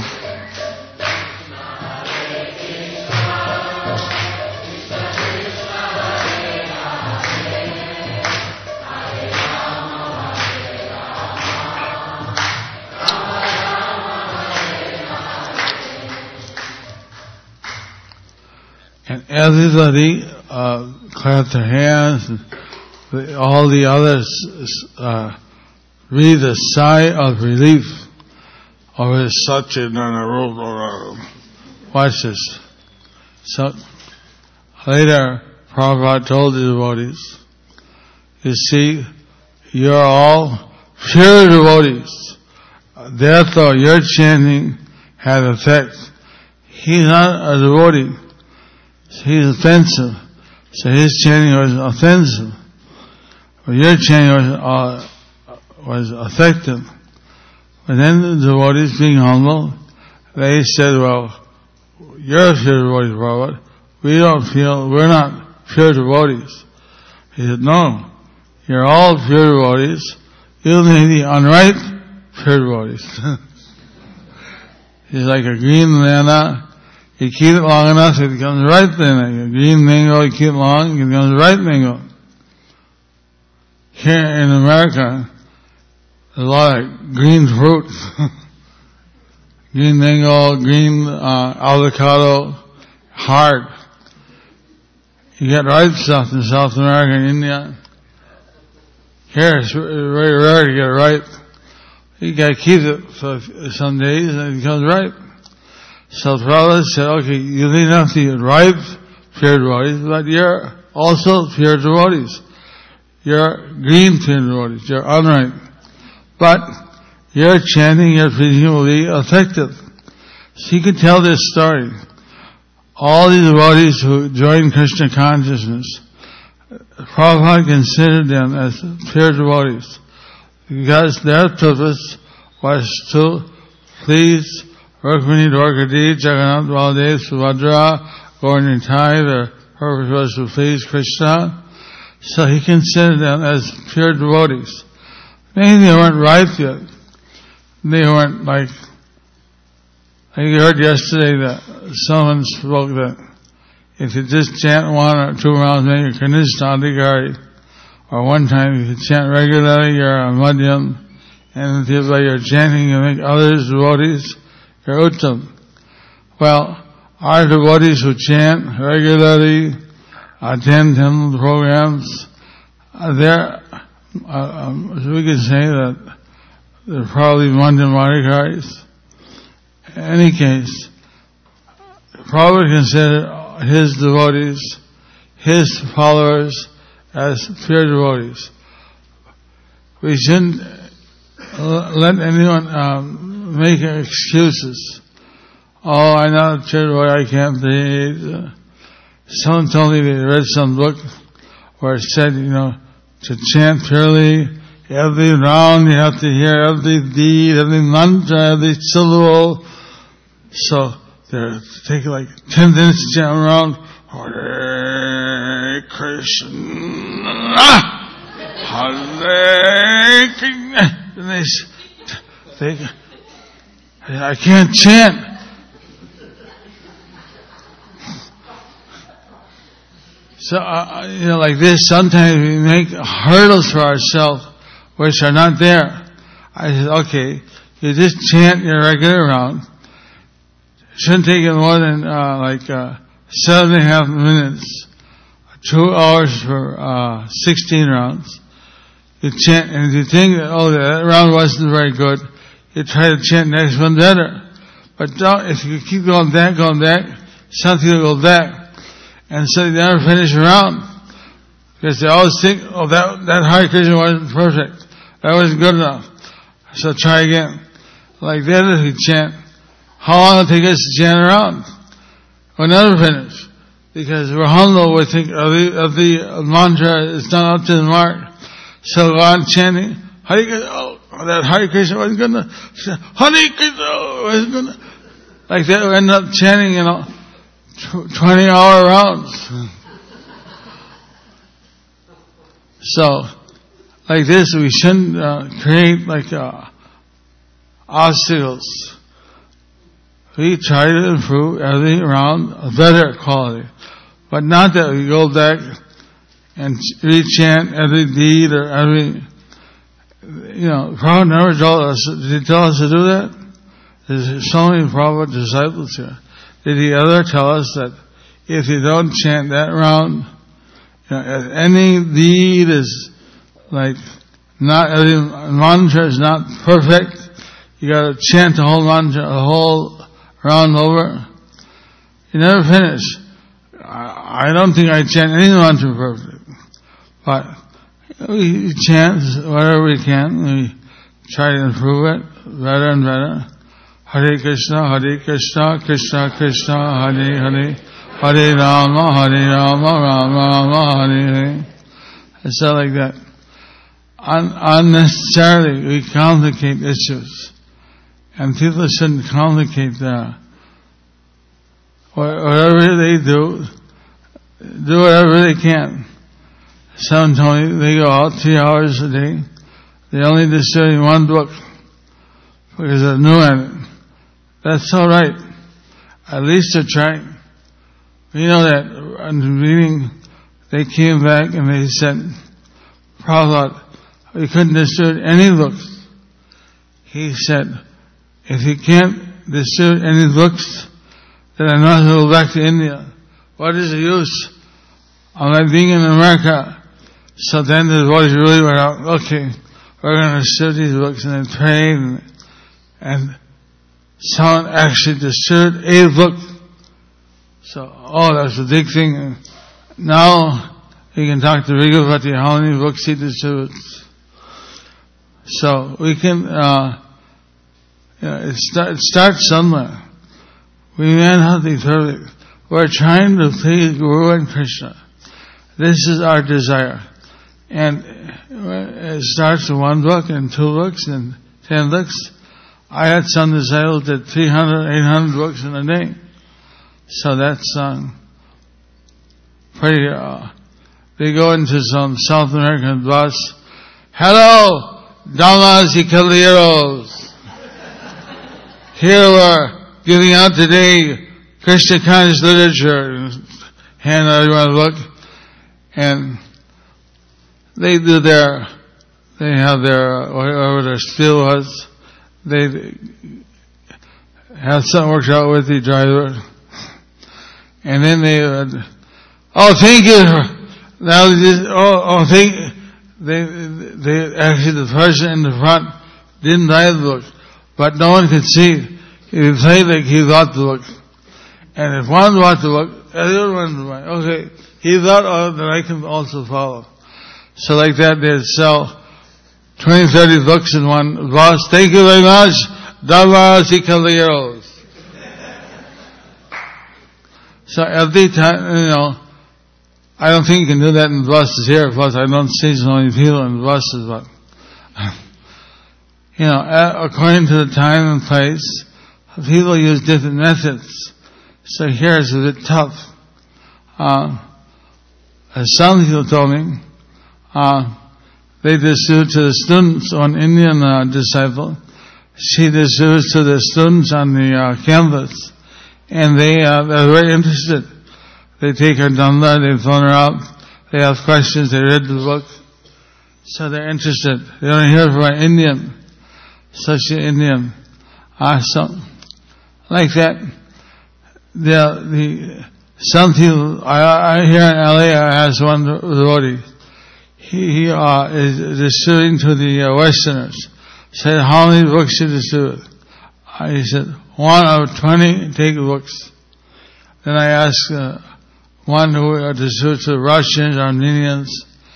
And everybody clapped their hands, and all the others breathed a sigh of relief over such a watch this. So later, Prabhupada told the devotees, you see, you're all pure devotees. Therefore, your chanting had effect. He's not a devotee. He's offensive. So his chanting was offensive. But your chanting was effective. But then the devotees, being humble, they said, well, you're a pure devotee, Prabhupada. We're not pure devotees. He said, no, you're all pure devotees. You may be unripe pure devotees. He's like a green banana. You keep it long enough, it becomes ripe mango. Green mango, you keep it long, it becomes ripe mango. Here in America, there's a lot of green fruit. Green mango, green avocado, hard. You get ripe stuff in South America and India. Here it's very rare to get ripe. You gotta keep it for some days and it becomes ripe. So Prabhupada said, okay, you need not be ripe pure devotees, but you're also pure devotees. You're green pure devotees, you're unripe. But your chanting, your preaching will be effective. So you could tell this story. All the devotees who joined Krishna consciousness, Prabhupada considered them as pure devotees because their purpose was to please Rukmini, Dwarkadi, Jagannath, Baladev, Subhadra, Gaura-Nitai. Their purpose was to please Krishna. So he considered them as pure devotees. Maybe they weren't ripe yet. They weren't like I heard yesterday that someone spoke that if you just chant 1 or 2 rounds, maybe you're Kanishta Adhikari. Or one time, if you chant regularly, you're a Madhyam. And if by your chanting you make others devotees, you're Uttam. Well, our devotees who chant regularly, attend temple programs, we can say that they're probably Madhyam Adhikaris. In any case, Prabhupada considered his devotees, his followers, as pure devotees. We shouldn't let anyone make excuses. Oh, I'm not a pure devotee, I can't breathe. Someone told me they read some book where it said, to chant purely, every round you have to hear every beat, every mantra, every syllable. So they're taking like 10 minutes to chant around, Hare Krishna, Hare Krishna. And I can't chant. So, like this, sometimes we make hurdles for ourselves which are not there. I said, okay, you just chant your regular round. It shouldn't take you more than 7.5 minutes, 2 hours for 16 rounds. You chant, and if you think that round wasn't very good, you try to chant the next one better. But if you keep going back, something will go back. And so they never finish a round. Because they always think, that Hare Krishna wasn't perfect. That wasn't good enough. So try again. like that if we chant. How long will it take us to chant around? We'll never finish. Because we're humble, we think of the mantra is not up to the mark. So go on chanting, Hare Krishna, that Hare Krishna wasn't good enough. Hare Krishna wasn't good enough. Like that, we end up chanting, 20-hour rounds. So, like this, we shouldn't create obstacles. We try to improve everything around a better quality. But not that we go back and rechant every deed or every, Prabhupada never told us, did he tell us to do that? There's so many Prabhupada disciples here. Did he ever tell us that if you don't chant that round, if any deed is not, every mantra is not perfect, you gotta chant the whole mantra, the whole round over. You never finish. I don't think I chant any mantra perfectly. But we chant whatever we can. We try to improve it better and better. Hare Krishna, Krishna Krishna, Hare Hare, Hare Rama, Rama Rama, Hare Hare. It's not like that. Unnecessarily, we complicate issues. And people shouldn't complicate whatever they do whatever they can. Some told me they go out 3 hours a day. They only distribute one book because they're new at it. That's all right. At least they're trying. We know that in the meeting, they came back and they said, Prabhupada, we couldn't distribute any books. He said, if you can't distribute any books, then I'm not going to go back to India. What is the use? I'm like being in America. So then the boys really went out, okay, we're going to distribute these books, and they prayed, and someone actually distributed a book. So, that's a big thing. And now you can talk to Rigopati how many books he distributes. So we can, it starts somewhere. We may not be perfect. We're trying to please Guru and Krishna. This is our desire. And it starts with 1 book and 2 books and 10 books. I had some disciples that 300, 800 books in a day. So that's pretty, they go into some South American bus. Hello, damas y caballeros. Here we're giving out today Krishna conscious literature. Hand everyone a book. And they have whatever their spiel was. They have something worked out with the driver. And then they would, thank you. Now they actually, the person in the front didn't buy the book, but no one could see. He played like he got the book. And if one bought the book, everyone would buy. Okay, he thought that I can also follow. So like that, they'd sell 20, 30 books in one bus. Thank you very much. Damas y caballeros. So every time, I don't think you can do that in buses here, plus I don't see so many people in buses, but, according to the time and place, people use different methods. So here it's a bit tough. As some people told me, they distribute to the students, one Indian disciple, she distributes to the students on the campus, and they're very interested. They take her danda, they phone her up, they ask questions, they read the book, so they're interested. They don't hear from an Indian, such an Indian. So, like that, some people, I here in LA, I asked one devotee, he is distributing to the Westerners. Said, how many books should distribute? He said, 1 out of 20 take books. Then I asked one who distributes to Russians, Armenians,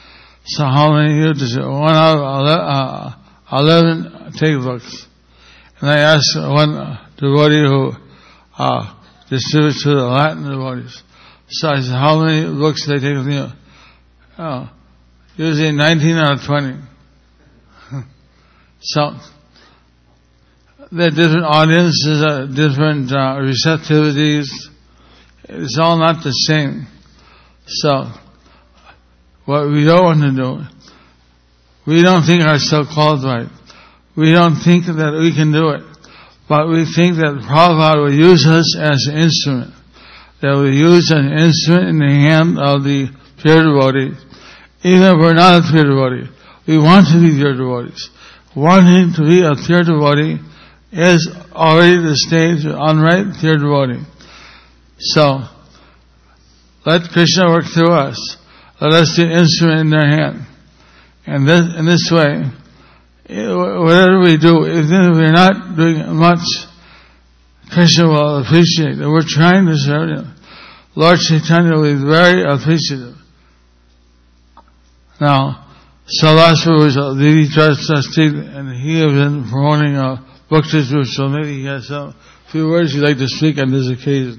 so how many you distribute? 1 out of 11 take books. And I asked one devotee who distributes to the Latin devotees. So I said, how many books do they take with you? Oh, usually 19 out of 20. So, there are different audiences, different receptivities. It's all not the same. So, what we don't want to do, we don't think ourselves qualified. We don't think that we can do it. But we think that Prabhupada will use us as an instrument. That we use an instrument in the hand of the pure devotee. Even if we're not a pure devotee, we want to be pure devotees. Wanting to be a pure devotee is already the stage of unripe pure devotee. So, let Krishna work through us. Let us be an instrument in their hand. And in this way, whatever we do, even if we're not doing much, Krishna will appreciate that we're trying to serve Him. Lord Chaitanya will be very appreciative. Now, Salasva was a Didi trustee, and he has been promoting a book distribution, so maybe he has some few words he'd like to speak on this occasion.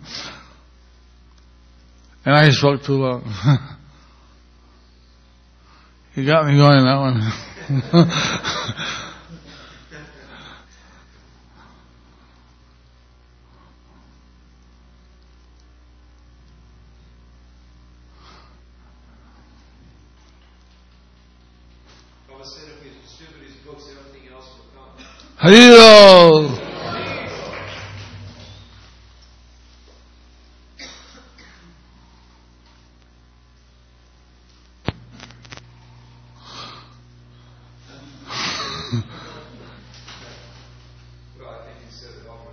And I spoke too long. You got me going on that one. If we distribute his books, everything else will come. Hariro! Well, I think he said it all.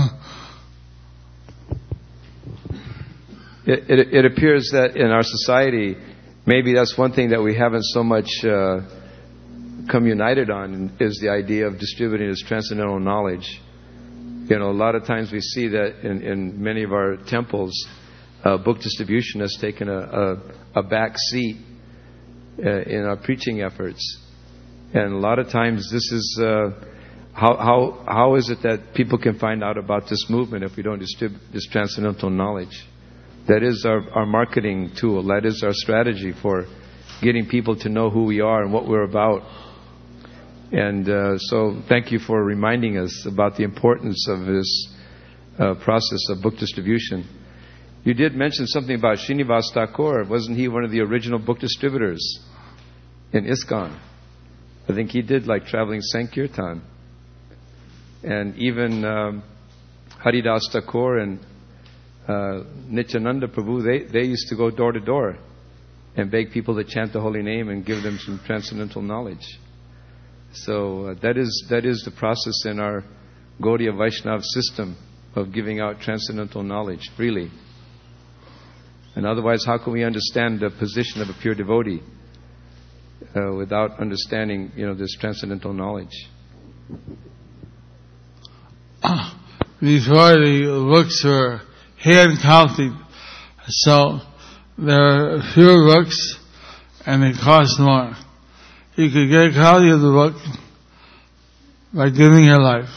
It appears that in our society, maybe that's one thing that we haven't so much come united on, is the idea of distributing this transcendental knowledge. You know, a lot of times we see that in many of our temples, book distribution has taken a back seat in our preaching efforts. And a lot of times this is how is it that people can find out about this movement if we don't distribute this transcendental knowledge? That is our marketing tool. That is our strategy for getting people to know who we are and what we're about. And so thank you for reminding us about the importance of this process of book distribution. You did mention something about Srinivas Thakur. Wasn't he one of the original book distributors in ISKCON? I think he did like traveling Sankirtan. And even Haridas Thakur and Nityananda Prabhu, they used to go door to door and beg people to chant the holy name and give them some transcendental knowledge. So that is the process in our Gaudiya Vaishnava system of giving out transcendental knowledge freely. And otherwise, how can we understand the position of a pure devotee without understanding, this transcendental knowledge? Before the books were hand copied, so there are fewer books and they cost more. You could get a copy of the book by giving your life.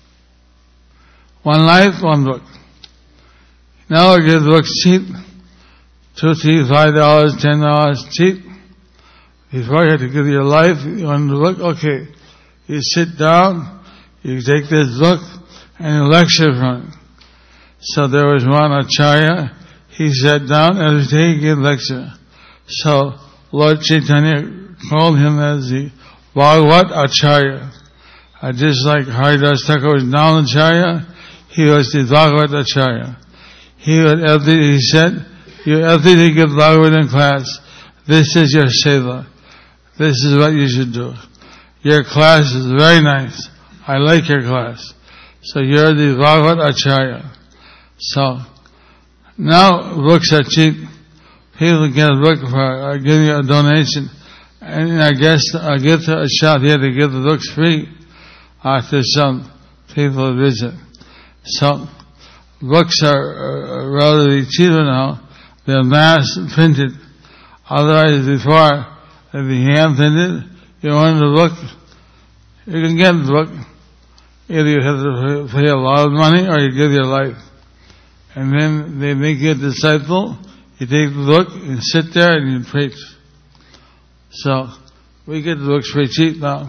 One life, one book. Now we get the books cheap. $2, $3, $5, $10 cheap. Before you had to give your life, you want the book, okay. You sit down, you take this book, and you lecture from it. So there was one Acharya, he sat down every day he gave lecture. So Lord Chaitanya called him as the Bhagavat Acharya. Just like Haridas Thakur was Naman Acharya, he was the Bhagavat Acharya. He said, you every day give Bhagavat in class. This is your seva. This is what you should do. Your class is very nice. I like your class. So you're the Bhagavat Acharya. So, now books are cheap. People get a book for giving you a donation. And I guess I get to a shop here to give the books free after some people visit. So, books are relatively cheaper now. They're mass printed. Otherwise, before, if you hand printed, you wanted the book, you can get the book. either you have to pay a lot of money or you give your life. And then they make you a disciple, you take the book and sit there and you preach. So, we get the books pretty cheap now.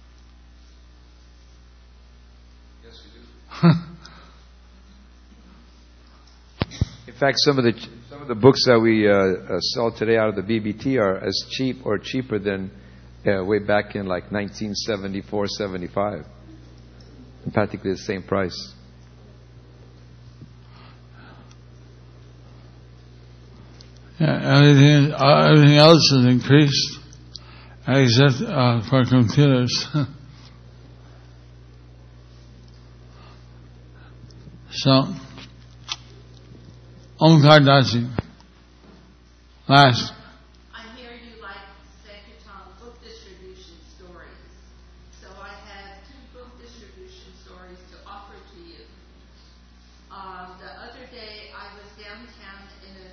Yes, we do. In fact, some of the books that we sell today out of the BBT are as cheap or cheaper than way back in like 1974, 75. Practically the same price. Yeah, everything else has increased, except for computers. So, Omkar Dasi. Last. I hear you like Sankirtan book distribution stories. So I have 2 book distribution stories to offer to you. The other day I was downtown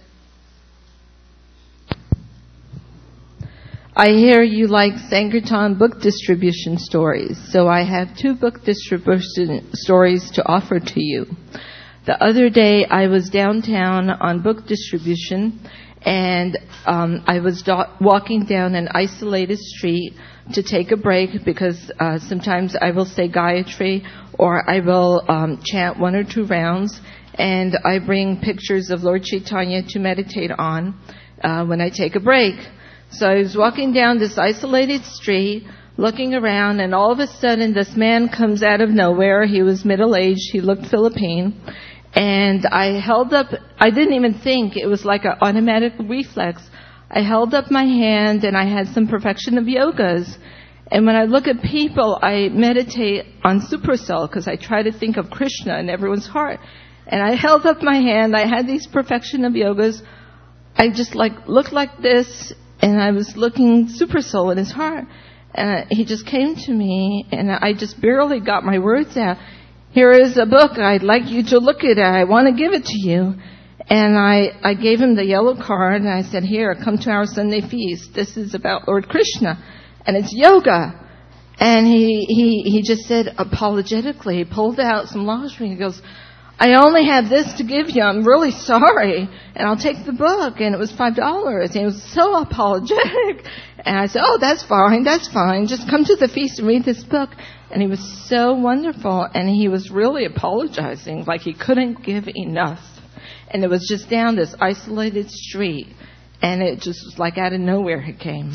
I hear you like Sankirtan book distribution stories. So I have 2 book distribution stories to offer to you. The other day I was downtown on book distribution, and I was walking down an isolated street to take a break because sometimes I will say Gayatri or I will chant 1 or 2 rounds, and I bring pictures of Lord Chaitanya to meditate on when I take a break. So I was walking down this isolated street, looking around, and all of a sudden this man comes out of nowhere. He was middle-aged. He looked Philippine. And I held up, I didn't even think, it was like an automatic reflex. I held up my hand and I had some perfection of yogas. And when I look at people, I meditate on supercell because I try to think of Krishna in everyone's heart. And I held up my hand, I had these perfection of yogas. I just looked like this, and I was looking supersoul in his heart. And he just came to me, and I just barely got my words out. Here is a book. I'd like you to look at it. I want to give it to you. And I gave him the yellow card, and I said, here, come to our Sunday feast. This is about Lord Krishna, and it's yoga. And he just said apologetically, he pulled out some lingerie. He goes, I only have this to give you. I'm really sorry. And I'll take the book. And it was $5. And he was so apologetic. And I said, oh, that's fine. That's fine. Just come to the feast and read this book. And he was so wonderful. And he was really apologizing, like he couldn't give enough. And it was just down this isolated street. And it just was like out of nowhere he came.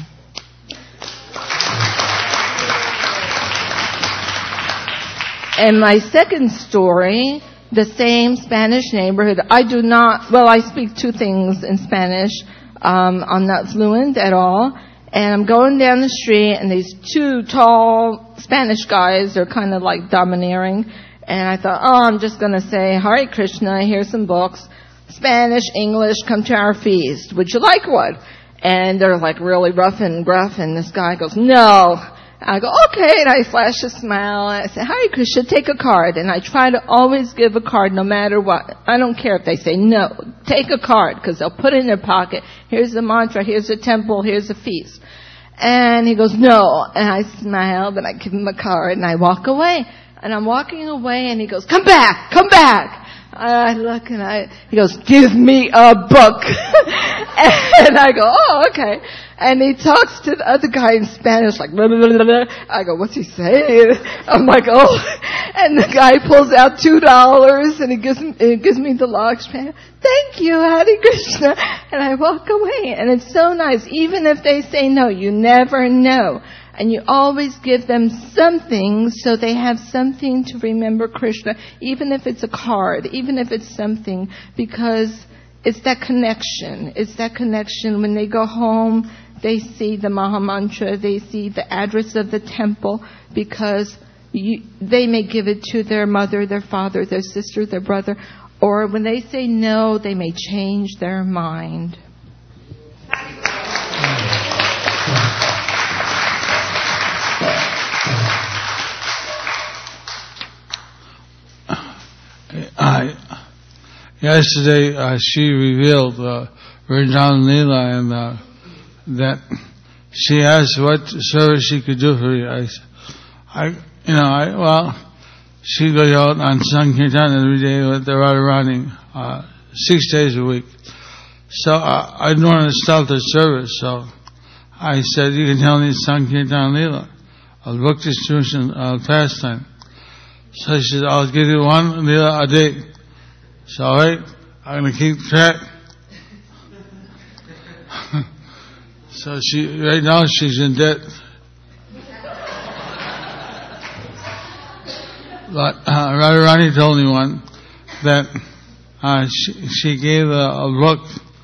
And my second story, the same Spanish neighborhood. I speak 2 things in Spanish. I'm not fluent at all. And I'm going down the street, and these 2 tall Spanish guys are kind of like domineering. And I thought, I'm just going to say, Hare Krishna, here's some books. Spanish, English, come to our feast. Would you like one? And they're like really rough and gruff, and this guy goes, no. I go, okay, and I flash a smile, and I say, Hare Krishna, take a card. And I try to always give a card no matter what. I don't care if they say no. Take a card, because they'll put it in their pocket. Here's the mantra, here's the temple, here's the feast. And he goes, no. And I smile, and I give him a card, and I walk away. And I'm walking away, and he goes, come back, come back. I look, and he goes, give me a book. And I go, oh, okay. And he talks to the other guy in Spanish, like, blah, blah, blah, blah. I go, what's he saying? I'm like, oh. And the guy pulls out $2, and he gives me the Lakshman. Thank you, Hare Krishna. And I walk away. And it's so nice. Even if they say no, you never know. And you always give them something so they have something to remember Krishna, even if it's a card, even if it's something, because it's that connection. It's that connection. When they go home, they see the Maha Mantra, they see the address of the temple, because they may give it to their mother, their father, their sister, their brother, or when they say no, they may change their mind. Yesterday, she revealed Vrindavan Leela, and that she asked what service she could do for you. she goes out on Sankirtan every day with the Radharani, 6 days a week. So I didn't want to stop the service, so I said, you can tell me Sankirtan Leela, a book distribution pastime. So she said, I'll give you one Leela a day. So all right, I'm going to keep track. So right now she's in debt. But Radharani told me one that she gave a book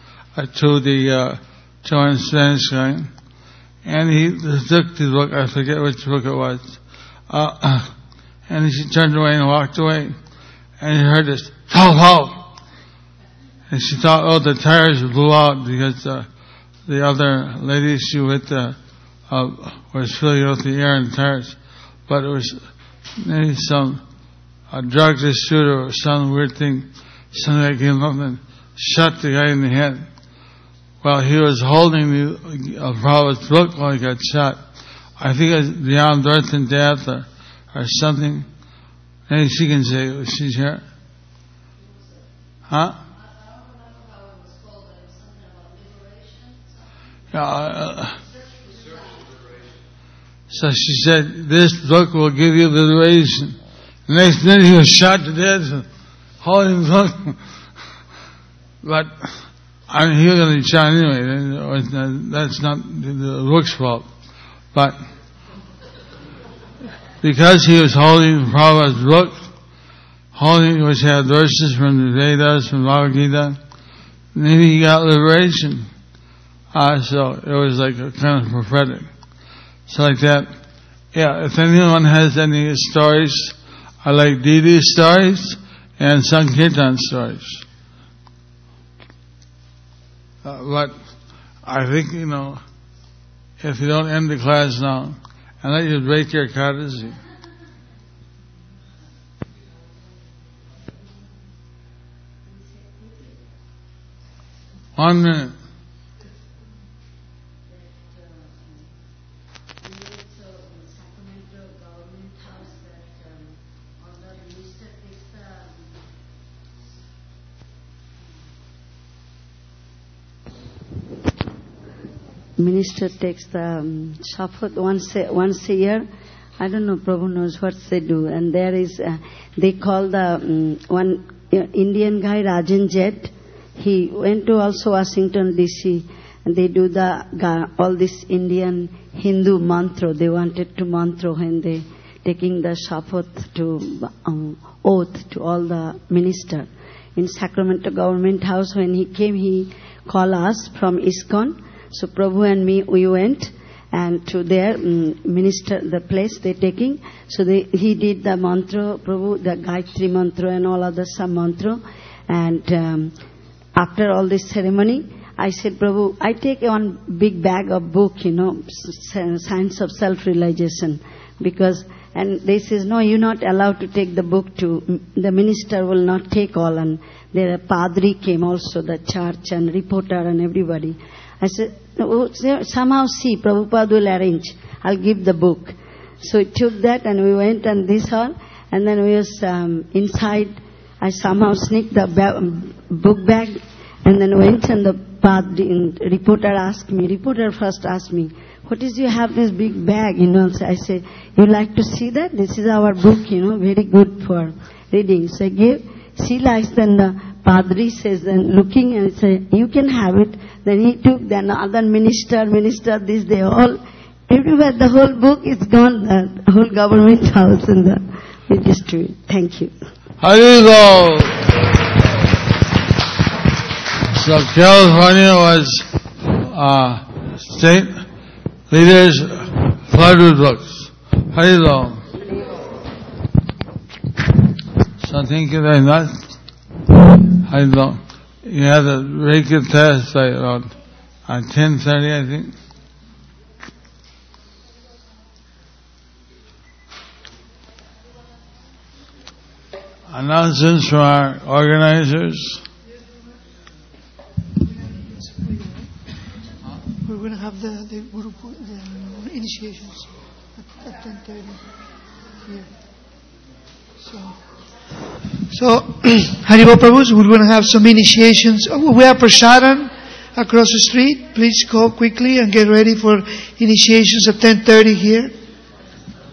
to one Spanish guy, and he took the book. I forget which book it was, and she turned away and walked away, and he heard this pow pow, and she thought, oh, the tires blew out because the other lady she with was filling out the air in the tires, but it was maybe a drug distributor or some weird thing. Somebody came up and shot the guy in the head. Well, he was holding the Prabhupada's book while he got shot. I think it's Beyond Birth and Death or something. Maybe she can say, she's here. Huh? So she said, this book will give you liberation. The next minute he was shot to death, holding the book. But he was going to be shot anyway. That's not the book's fault. But because he was holding Prabhupada's book, which had verses from the Vedas, from Bhagavad Gita, maybe he got liberation. So it was like a kind of prophetic. So like that. Yeah, if anyone has any stories, I like Didi stories and Sankirtan stories. But I think, if you don't end the class now, and let you break your courtesy. One minute. Minister takes the shapat once a year. I don't know, Prabhu knows what they do. And there is, they call the one Indian guy, Rajan Jet. He went to also Washington DC, and they do all this Indian Hindu mantra. They wanted to mantra when they taking the shapat to oath to all the minister. In Sacramento Government House, when he came, he called us from ISKCON. So Prabhu and me, we went and to their minister, the place they taking. So he did the mantra, Prabhu, the Gayatri mantra and all other some mantra. And after all this ceremony, I said, Prabhu, I take one big bag of book, Science of Self-Realization. And they says, no, you're not allowed to take the book the minister will not take all. And there a padri came also, the church and reporter and everybody. I said, somehow see, Prabhupada will arrange. I'll give the book. So he took that and we went on this hall. And then we was inside. I somehow sneaked the book bag and then went and the reporter first asked me, what is you have this big bag, So I said, you like to see that? This is our book, very good for reading. So I gave, she likes, then the Padri says, then looking and say, you can have it. Then he took, then other minister, this, they all, everywhere the whole book is gone, the whole government house and we distribute. Thank you. Haribo! So California was state leaders flooded with books. Haribo. So thank you very much. You had a very good test by about 10:30, I think. Announcements from our organizers. We're going to have the Guru, the initiations at 10:30 here. So, Haribo Prabhus, we're going to have some initiations. We have Prasadam across the street. Please go quickly and get ready for initiations at 10:30 here.